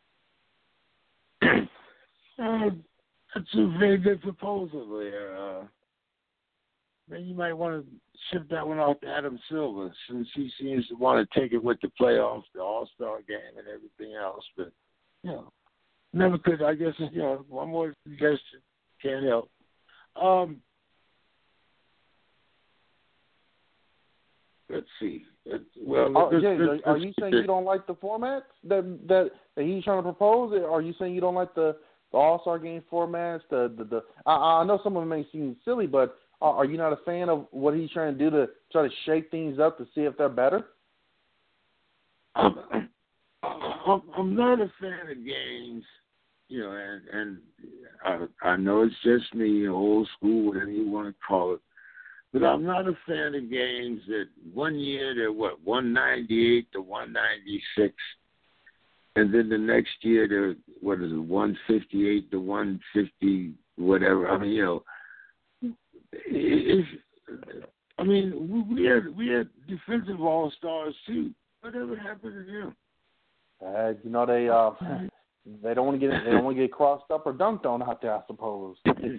uh, that's a very good proposal there. Uh, then you might want to shift that one off to Adam Silver, since he seems to want to take it with the playoffs, the All-Star game, and everything else. But, you know, never could. I guess, you know, one more guess can't help. Um, let's see. well,
Are,
this,
James,
this,
are, are
this,
you saying you don't like the format that that, that he's trying to propose? Are you saying you don't like the, the All-Star game formats? The the, the I, I know some of them may seem silly, but are, are you not a fan of what he's trying to do to try to shake things up to see if they're better?
I'm, I'm, I'm not a fan of games, you know, and, and I, I know it's just me, old school, whatever you want to call it. But I'm not a fan of games that one year they're, what, one ninety-eight to one ninety-six, and then the next year they're, what is it, one fifty-eight to one fifty, whatever. I mean, you know, if, I mean, we had, we had defensive all-stars, too. Whatever happened to them?
Uh, you know, they uh, they don't want to get they don't want to get crossed up or dunked on out there, I suppose.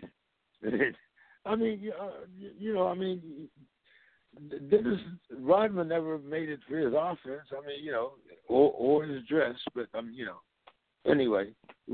I mean, uh, you know, I mean, Dennis Rodman never made it for his offense. I mean, you know, or, or his dress, but I mean, you know. Anyway,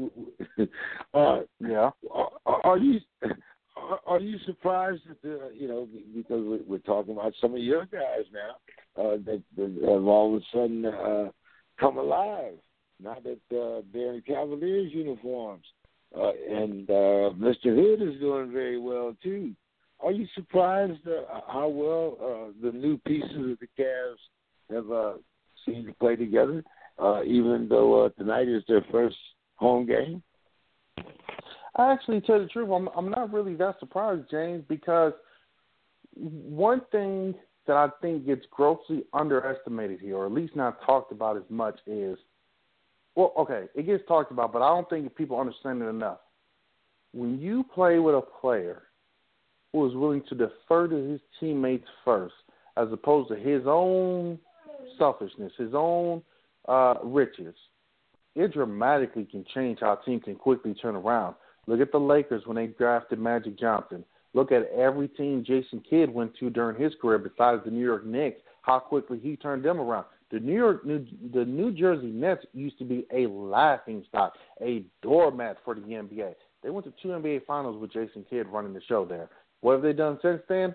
uh,
yeah.
Are, are you are, are you surprised that the, you know, because we're, we're talking about some of your guys now uh, that, that have all of a sudden uh, come alive now that uh, they're in Cavaliers uniforms. Uh, and uh, Mister Hood is doing very well, too. Are you surprised uh, how well uh, the new pieces of the Cavs have uh, seemed to play together, uh, even though uh, tonight is their first home game?
I actually, tell you the truth, I'm, I'm not really that surprised, James, because one thing that I think gets grossly underestimated here, or at least not talked about as much, is Well, okay, it gets talked about, but I don't think people understand it enough. When you play with a player who is willing to defer to his teammates first, as opposed to his own selfishness, his own uh, riches, it dramatically can change how a team can quickly turn around. Look at the Lakers when they drafted Magic Johnson. Look at every team Jason Kidd went to during his career besides the New York Knicks, how quickly he turned them around. The New York, New, the New Jersey Nets used to be a laughingstock, a doormat for the N B A. They went to two N B A Finals with Jason Kidd running the show there. What have they done since then?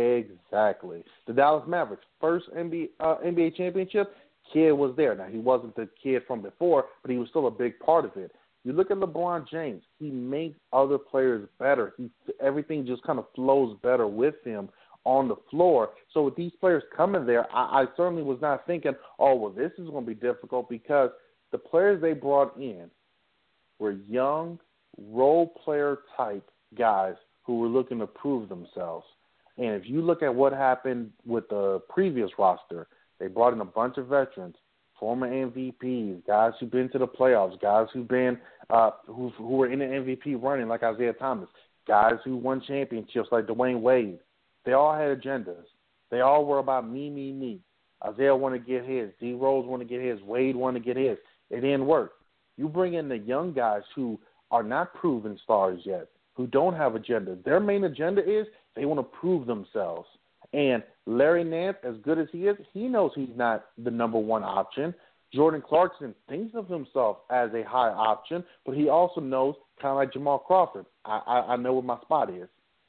Exactly. The Dallas Mavericks, first N B A, uh, N B A championship, Kidd was there. Now, he wasn't the kid from before, but he was still a big part of it. You look at LeBron James. He makes other players better. He, everything just kind of flows better with him on the floor. So with these players coming there, I, I certainly was not thinking, oh, well, this is going to be difficult, because the players they brought in were young, role player type guys who were looking to prove themselves. And if you look at what happened with the previous roster, they brought in a bunch of veterans, former M V Ps, guys who've been to the playoffs, guys who've been uh, who who were in the M V P running like Isaiah Thomas, guys who won championships like Dwayne Wade. They all had agendas. They all were about me, me, me. Isaiah wanted to get his. D. Rose wanted to get his. Wade wanted to get his. It didn't work. You bring in the young guys who are not proven stars yet, who don't have agendas. Their main agenda is they want to prove themselves. And Larry Nance, as good as he is, he knows he's not the number one option. Jordan Clarkson thinks of himself as a high option, but he also knows, kind of like Jamal Crawford, I, I, I know where my spot is.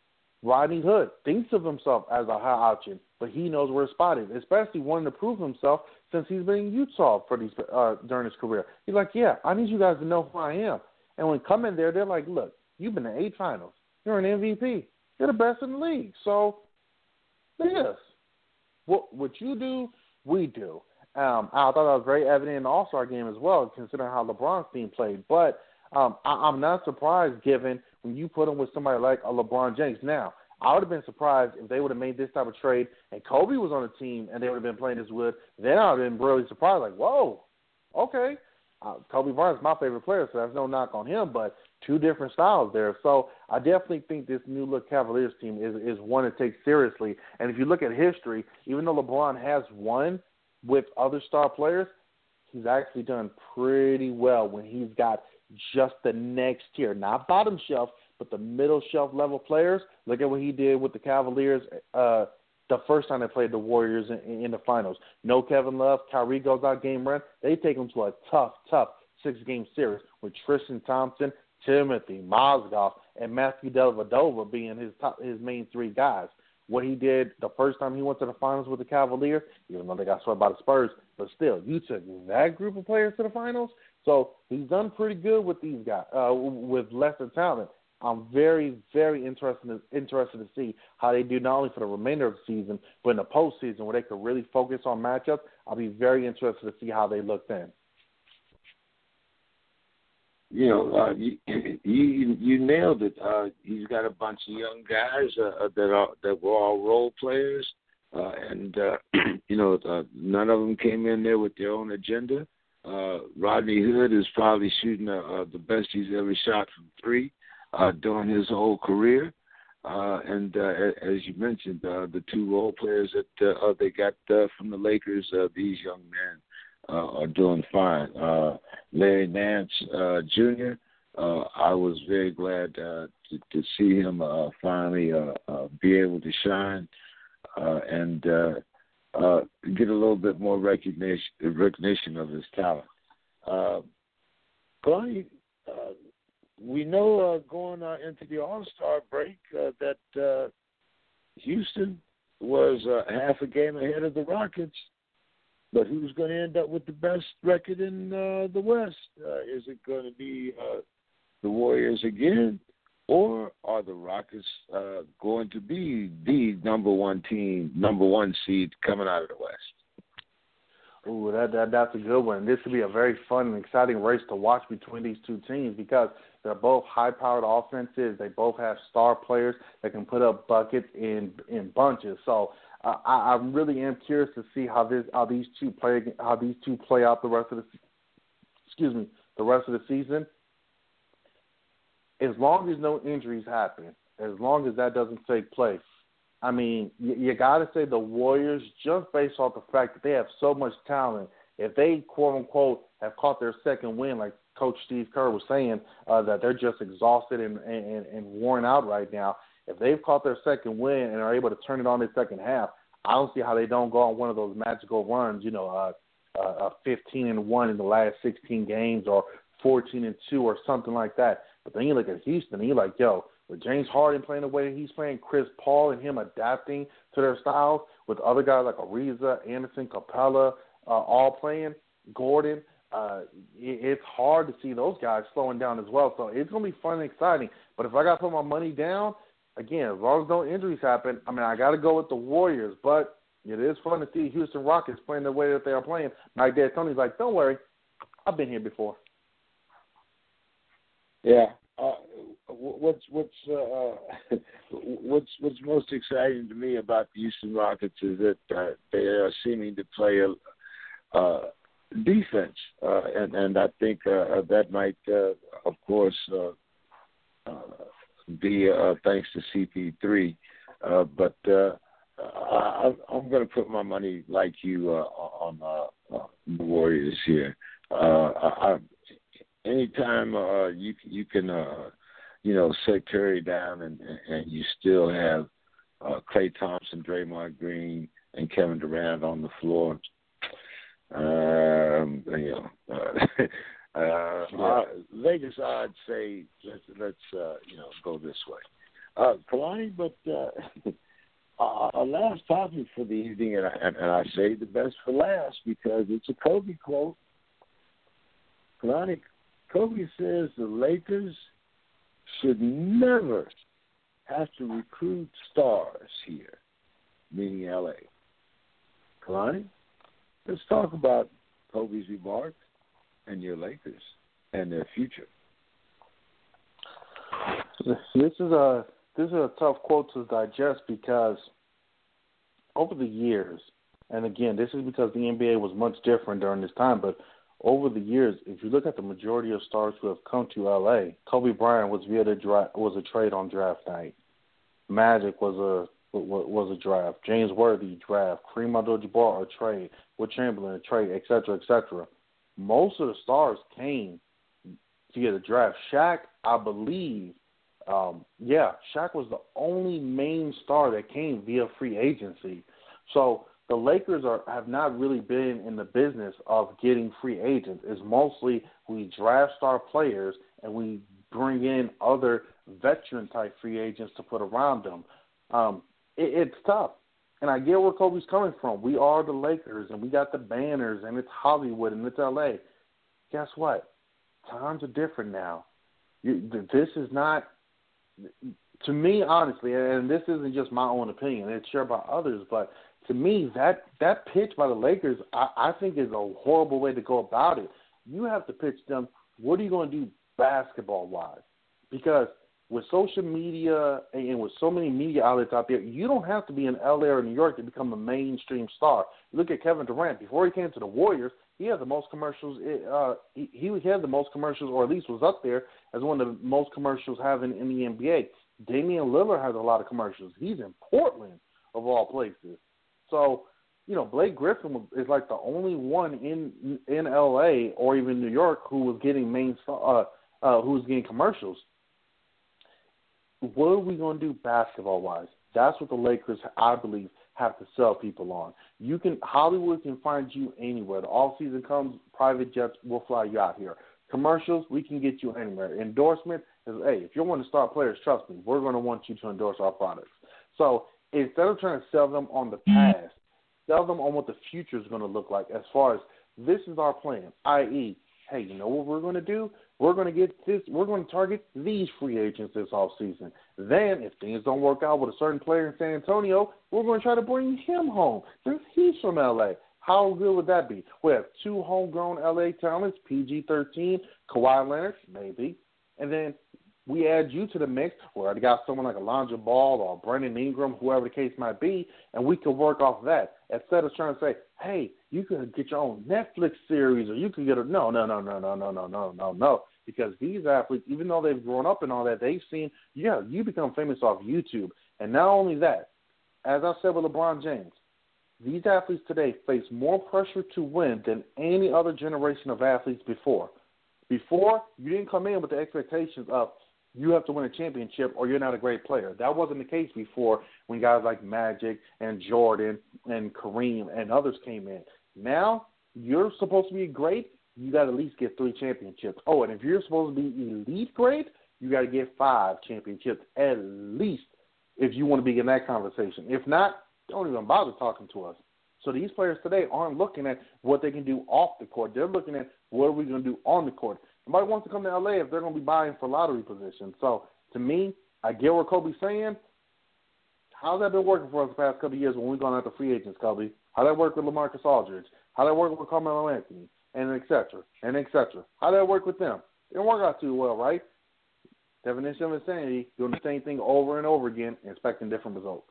Rodney Hood thinks of himself as a high option, but he knows where his spot is, especially wanting to prove himself since he's been in Utah for these uh, during his career. He's like, yeah, I need you guys to know who I am. And when coming there, they're like, look, you've been to eight finals. You're an M V P. You're the best in the league. So, yes, what, what you do, we do. Um, I thought that was very evident in the All-Star game as well, considering how LeBron's team played. But um, I, I'm not surprised given when you put him with somebody like a LeBron James. Now, I would have been surprised if they would have made this type of trade and Kobe was on the team and they would have been playing this with. Then I would have been really surprised, like, whoa, okay. Uh, Kobe Bryant's my favorite player, so that's no knock on him, but two different styles there. So I definitely think this new-look Cavaliers team is, is one to take seriously. And if you look at history, even though LeBron has won with other star players, he's actually done pretty well when he's got just the next tier, not bottom shelf, but the middle shelf level players. Look at what he did with the Cavaliers uh, the first time they played the Warriors in, in the finals. No Kevin Love, Kyrie goes out game run. They take them to a tough, tough six-game series with Tristan Thompson, Timothy Mozgov, and Matthew Dellavedova being his top, his main three guys. what he did the first time he went to the finals with the Cavaliers, even though they got swept by the Spurs, but still, you took that group of players to the finals. So he's done pretty good with these guys, uh, with lesser talent. I'm very, very interested to, interested to see how they do not only for the remainder of the season, but in the postseason where they could really focus on matchups. I'll be very interested to see how they look then.
You know, uh, you, you you nailed it. Uh, he's got a bunch of young guys uh, that are that were all role players, uh, and uh, you know, uh, none of them came in there with their own agenda. Uh, Rodney Hood is probably shooting uh, uh, the best he's ever shot from three uh, during his whole career. Uh, and uh, as you mentioned, uh, the two role players that uh, they got uh, from the Lakers, uh, these young men uh, are doing fine. Uh, Larry Nance uh, Junior, uh, I was very glad uh, to, to see him uh, finally uh, uh, be able to shine uh, and uh, uh, get a little bit more recognition recognition of his talent. Uh, Connie, uh, we know uh, going uh, into the All-Star break uh, that uh, Houston was uh, half a game ahead of the Rockets. But who's going to end up with the best record in uh, the West? Uh, is it going to be uh, the Warriors again, or are the Rockets uh, going to be the number one team, number one seed coming out of the West?
Ooh, that, that that's a good one. This would be a very fun and exciting race to watch between these two teams because they're both high-powered offenses. They both have star players that can put up buckets in in bunches. So uh, I, I really am curious to see how this how these two play how these two play out the rest of the excuse me the rest of the season. As long as no injuries happen, as long as that doesn't take place. I mean, you, you got to say the Warriors, just based off the fact that they have so much talent, if they, quote-unquote, have caught their second win, like Coach Steve Kerr was saying, uh, that they're just exhausted and, and, and worn out right now, if they've caught their second win and are able to turn it on in the second half, I don't see how they don't go on one of those magical runs, you know, uh, uh, fifteen and one in the last sixteen games or fourteen and two or something like that. But then you look at Houston and you're like, yo, with James Harden playing the way he's playing, Chris Paul and him adapting to their styles, with other guys like Ariza, Anderson, Capella, uh, all playing, Gordon, uh, it, it's hard to see those guys slowing down as well. So it's going to be fun and exciting. But if I got to put my money down, again, as long as no injuries happen, I mean, I got to go with the Warriors. But it is fun to see Houston Rockets playing the way that they are playing. Mike D'Antoni's like, don't worry, I've been here before.
Yeah. Uh, what's what's uh, what's what's most exciting to me about the Houston Rockets is that uh, they are seeming to play a uh, defense, uh, and and I think uh, that might, uh, of course, uh, uh, be uh, thanks to C P three. Uh, but uh, I, I'm going to put my money, like you, uh, on uh, uh, the Warriors here. Uh, I, Anytime uh, you you can, uh, you know, set Curry down and, and you still have uh, Klay Thompson, Draymond Green, and Kevin Durant on the floor, um, you know, uh, uh, uh, Vegas odds say let's let's uh, you know go this way, uh, Kalani. But uh, our last topic for the evening, and I, and I say the best for last because it's a Kobe quote. Kalani. Kobe says the Lakers should never have to recruit stars here, meaning L A. Kalani, let's talk about Kobe's remarks and your Lakers and their future.
This is a this is a tough quote to digest because over the years, and again, this is because the N B A was much different during this time, but over the years, if you look at the majority of stars who have come to L A, Kobe Bryant was via the dra- was a trade on draft night. Magic was a was a draft. James Worthy draft. Kareem Abdul-Jabbar a trade. Will Chamberlain a trade, et cetera, et cetera. Most of the stars came via the draft. Shaq, I believe, um, yeah, Shaq was the only main star that came via free agency. So the Lakers are have not really been in the business of getting free agents. It's mostly we draft star players and we bring in other veteran-type free agents to put around them. Um, it, it's tough. And I get where Kobe's coming from. We are the Lakers, and we got the banners, and it's Hollywood, and it's L A. Guess what? Times are different now. You, this is not, to me, honestly, and this isn't just my own opinion. It's shared by others, but to me, that, that pitch by the Lakers, I, I think is a horrible way to go about it. You have to pitch them, what are you going to do basketball-wise? Because with social media and with so many media outlets out there, you don't have to be in L A or New York to become a mainstream star. Look at Kevin Durant. Before he came to the Warriors, he had the most commercials. Uh, he, he had the most commercials, or at least was up there as one of the most commercials having in the N B A. Damian Lillard has a lot of commercials. He's in Portland, of all places. So, you know, Blake Griffin is like the only one in in L A or even New York who was getting main uh, uh, who was getting commercials. What are we going to do basketball-wise? That's what the Lakers, I believe, have to sell people on. You can Hollywood can find you anywhere. The off-season comes, private jets will fly you out here. Commercials, we can get you anywhere. Endorsement is, hey, if you're one of the star players, trust me, we're going to want you to endorse our products. So instead of trying to sell them on the past, sell them on what the future is going to look like as far as this is our plan, that is, hey, you know what we're going to do? We're going to get this. We're going to target these free agents this offseason. Then, if things don't work out with a certain player in San Antonio, we're going to try to bring him home since he's from L A. How good would that be? We have two homegrown L A talents, P G thirteen, Kawhi Leonard, maybe. And then we add you to the mix. We already got someone like Alonzo Ball or Brandon Ingram, whoever the case might be, and we can work off that instead of trying to say, hey, you could get your own Netflix series or you could get a – no, no, no, no, no, no, no, no, no, no. Because these athletes, even though they've grown up and all that, they've seen, yeah, you become famous off YouTube. And not only that, as I said with LeBron James, these athletes today face more pressure to win than any other generation of athletes before. Before, you didn't come in with the expectations of you have to win a championship or you're not a great player. That wasn't the case before when guys like Magic and Jordan and Kareem and others came in. Now, you're supposed to be great. You got to at least get three championships. Oh, and if you're supposed to be elite grade, you got to get five championships at least if you want to be in that conversation. If not, don't even bother talking to us. So these players today aren't looking at what they can do off the court. They're looking at what are we going to do on the court. Nobody wants to come to L A if they're going to be buying for lottery positions. So to me, I get what Kobe's saying. How's that been working for us the past couple of years when we've gone out to free agents, Kobe? How'd that work with LaMarcus Aldridge? How'd that work with Carmelo Anthony? And et cetera, and et cetera. How'd that work with them? It didn't work out too well, right? Definition of insanity, doing the same thing over and over again, expecting different results.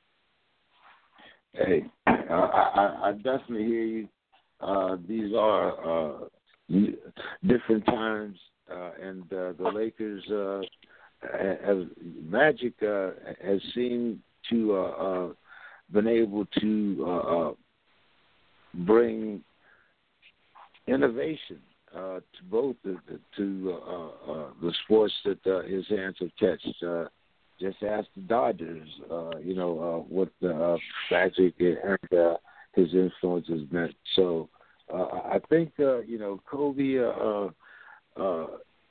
Hey, I, I, I definitely hear you. Uh, these are uh, different times, uh, and uh, the Lakers, uh, have, Magic uh, has seemed to uh, uh, been able to uh, uh, bring innovation uh, to both the, the to uh, uh, the sports that uh, his hands have touched. Uh, just ask the Dodgers, uh, you know, uh, what the uh, Magic and uh, his influence has meant. So uh, I think, uh, you know, Kobe uh, uh,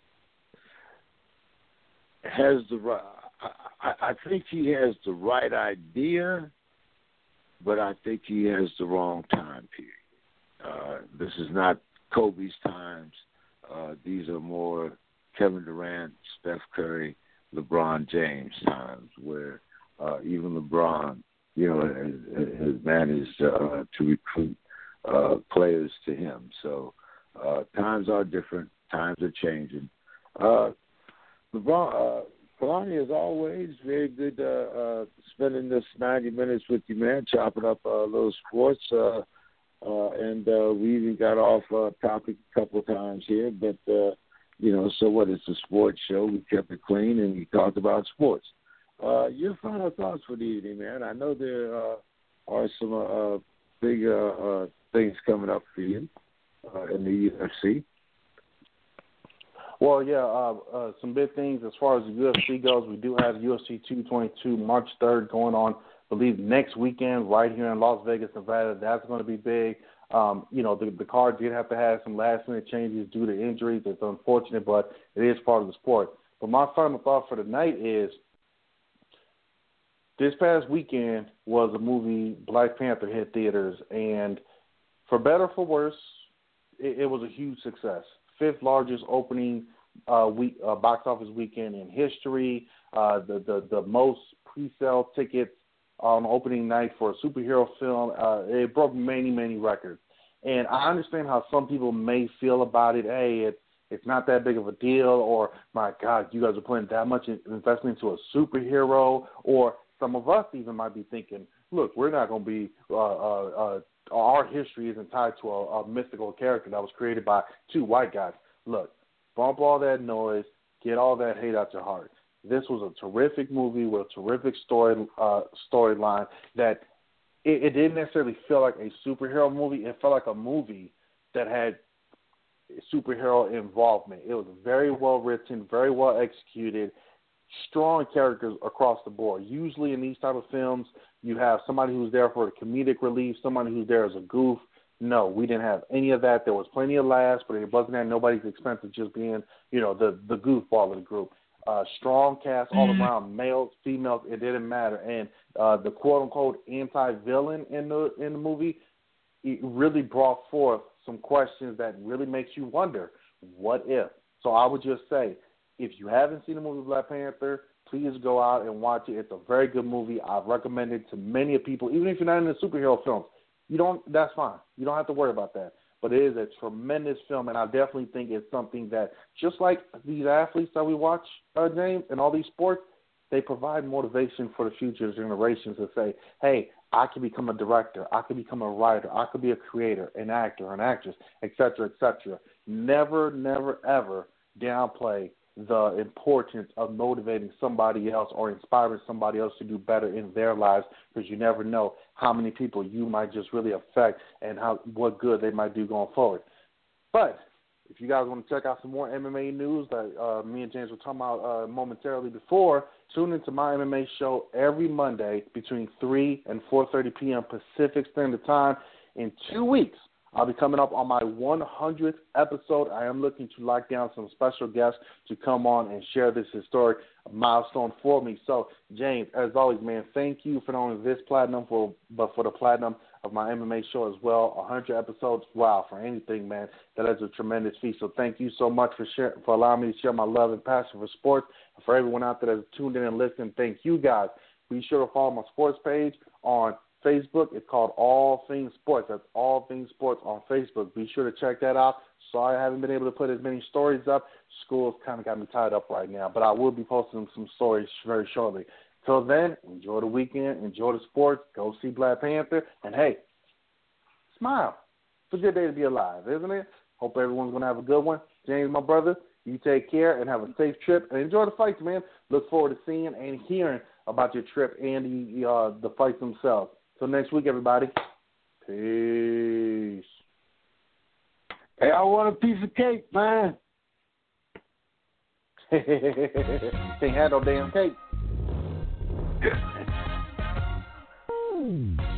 has the right. I, I think he has the right idea, but I think he has the wrong time period. Uh, this is not Kobe's times. Uh, these are more Kevin Durant, Steph Curry, LeBron James times, where uh, even LeBron, you know, has, has managed uh, to recruit uh, players to him. So uh, times are different. Times are changing. Uh, LeBron, uh, Kalani, as always, very good uh, uh, spending this ninety minutes with you, man, chopping up uh, little sports. Uh, Uh, and uh, we even got off uh, topic a couple of times here, but, uh, you know, so what? It's a sports show. We kept it clean, and we talked about sports. Uh, your final thoughts for the evening, man? I know there uh, are some uh, big uh, uh, things coming up for you uh, in the U F C.
Well, yeah, uh, uh, some big things as far as the U F C goes. We do have U F C two twenty-two March third going on, I believe, next weekend right here in Las Vegas, Nevada. That's going to be big. Um, you know, the, the card did have to have some last-minute changes due to injuries. It's unfortunate, but it is part of the sport. But my final thought for the night is this past weekend was a movie, Black Panther, hit theaters, and for better or for worse, it, it was a huge success. Fifth largest opening uh, week uh, box office weekend in history. Uh, the, the the most pre-sale tickets on opening night for a superhero film. Uh, it broke many many records, and I understand how some people may feel about it. Hey, it's it's not that big of a deal, or my God, you guys are putting that much investment into a superhero, or some of us even might be thinking, look, we're not going to be uh, uh, uh, our history isn't tied to a, a mystical character that was created by two white guys. Look, bump all that noise, get all that hate out your heart. This was a terrific movie with a terrific story uh, storyline that it, it didn't necessarily feel like a superhero movie. It felt like a movie that had superhero involvement. It was very well written, very well executed, strong characters across the board. Usually in these type of films, you have somebody who's there for a comedic relief, somebody who's there as a goof. No, we didn't have any of that. There was plenty of laughs, but it wasn't at nobody's expense of just being, you know, the, the goofball of the group. Uh, strong cast all around, males, females, it didn't matter. And uh, the quote-unquote anti-villain in the in the movie, it really brought forth some questions that really makes you wonder, what if? So I would just say, if you haven't seen the movie Black Panther, please go out and watch it. It's a very good movie. I've recommended it to many people, even if you're not into superhero films. You don't. That's fine. You don't have to worry about that. But it is a tremendous film, and I definitely think it's something that, just like these athletes that we watch, uh, James, and all these sports, they provide motivation for the future generations to say, hey, I can become a director, I can become a writer, I could be a creator, an actor, an actress, et cetera, et cetera. Never, never, ever downplay the importance of motivating somebody else or inspiring somebody else to do better in their lives, because you never know how many people you might just really affect and how what good they might do going forward. But if you guys want to check out some more M M A news that uh, me and James were talking about uh, momentarily before, tune into my M M A show every Monday between three and four thirty p.m. Pacific Standard Time. In two weeks, I'll be coming up on my one hundredth episode. I am looking to lock down some special guests to come on and share this historic milestone for me. So, James, as always, man, thank you for not only this platinum, for, but for the platinum of my M M A show as well. one hundred episodes, wow, for anything, man, that is a tremendous feat. So thank you so much for share, for allowing me to share my love and passion for sports. And for everyone out there that's tuned in and listening, thank you guys. Be sure to follow my sports page on Facebook. It's called All Things Sports. That's All Things Sports on Facebook. Be sure to check that out. Sorry I haven't been able to put as many stories up. School's kind of got me tied up right now, but I will be posting some stories very shortly. Till then, enjoy the weekend, enjoy the sports, go see Black Panther, and hey, smile. It's a good day to be alive, isn't it? Hope everyone's going to have a good one. James, my brother, you take care and have a safe trip, and enjoy the fights, man. Look forward to seeing and hearing about your trip and the, uh, the fights themselves. Till next week, everybody. Peace.
Hey, I want a piece of cake, man.
Can't have no damn cake.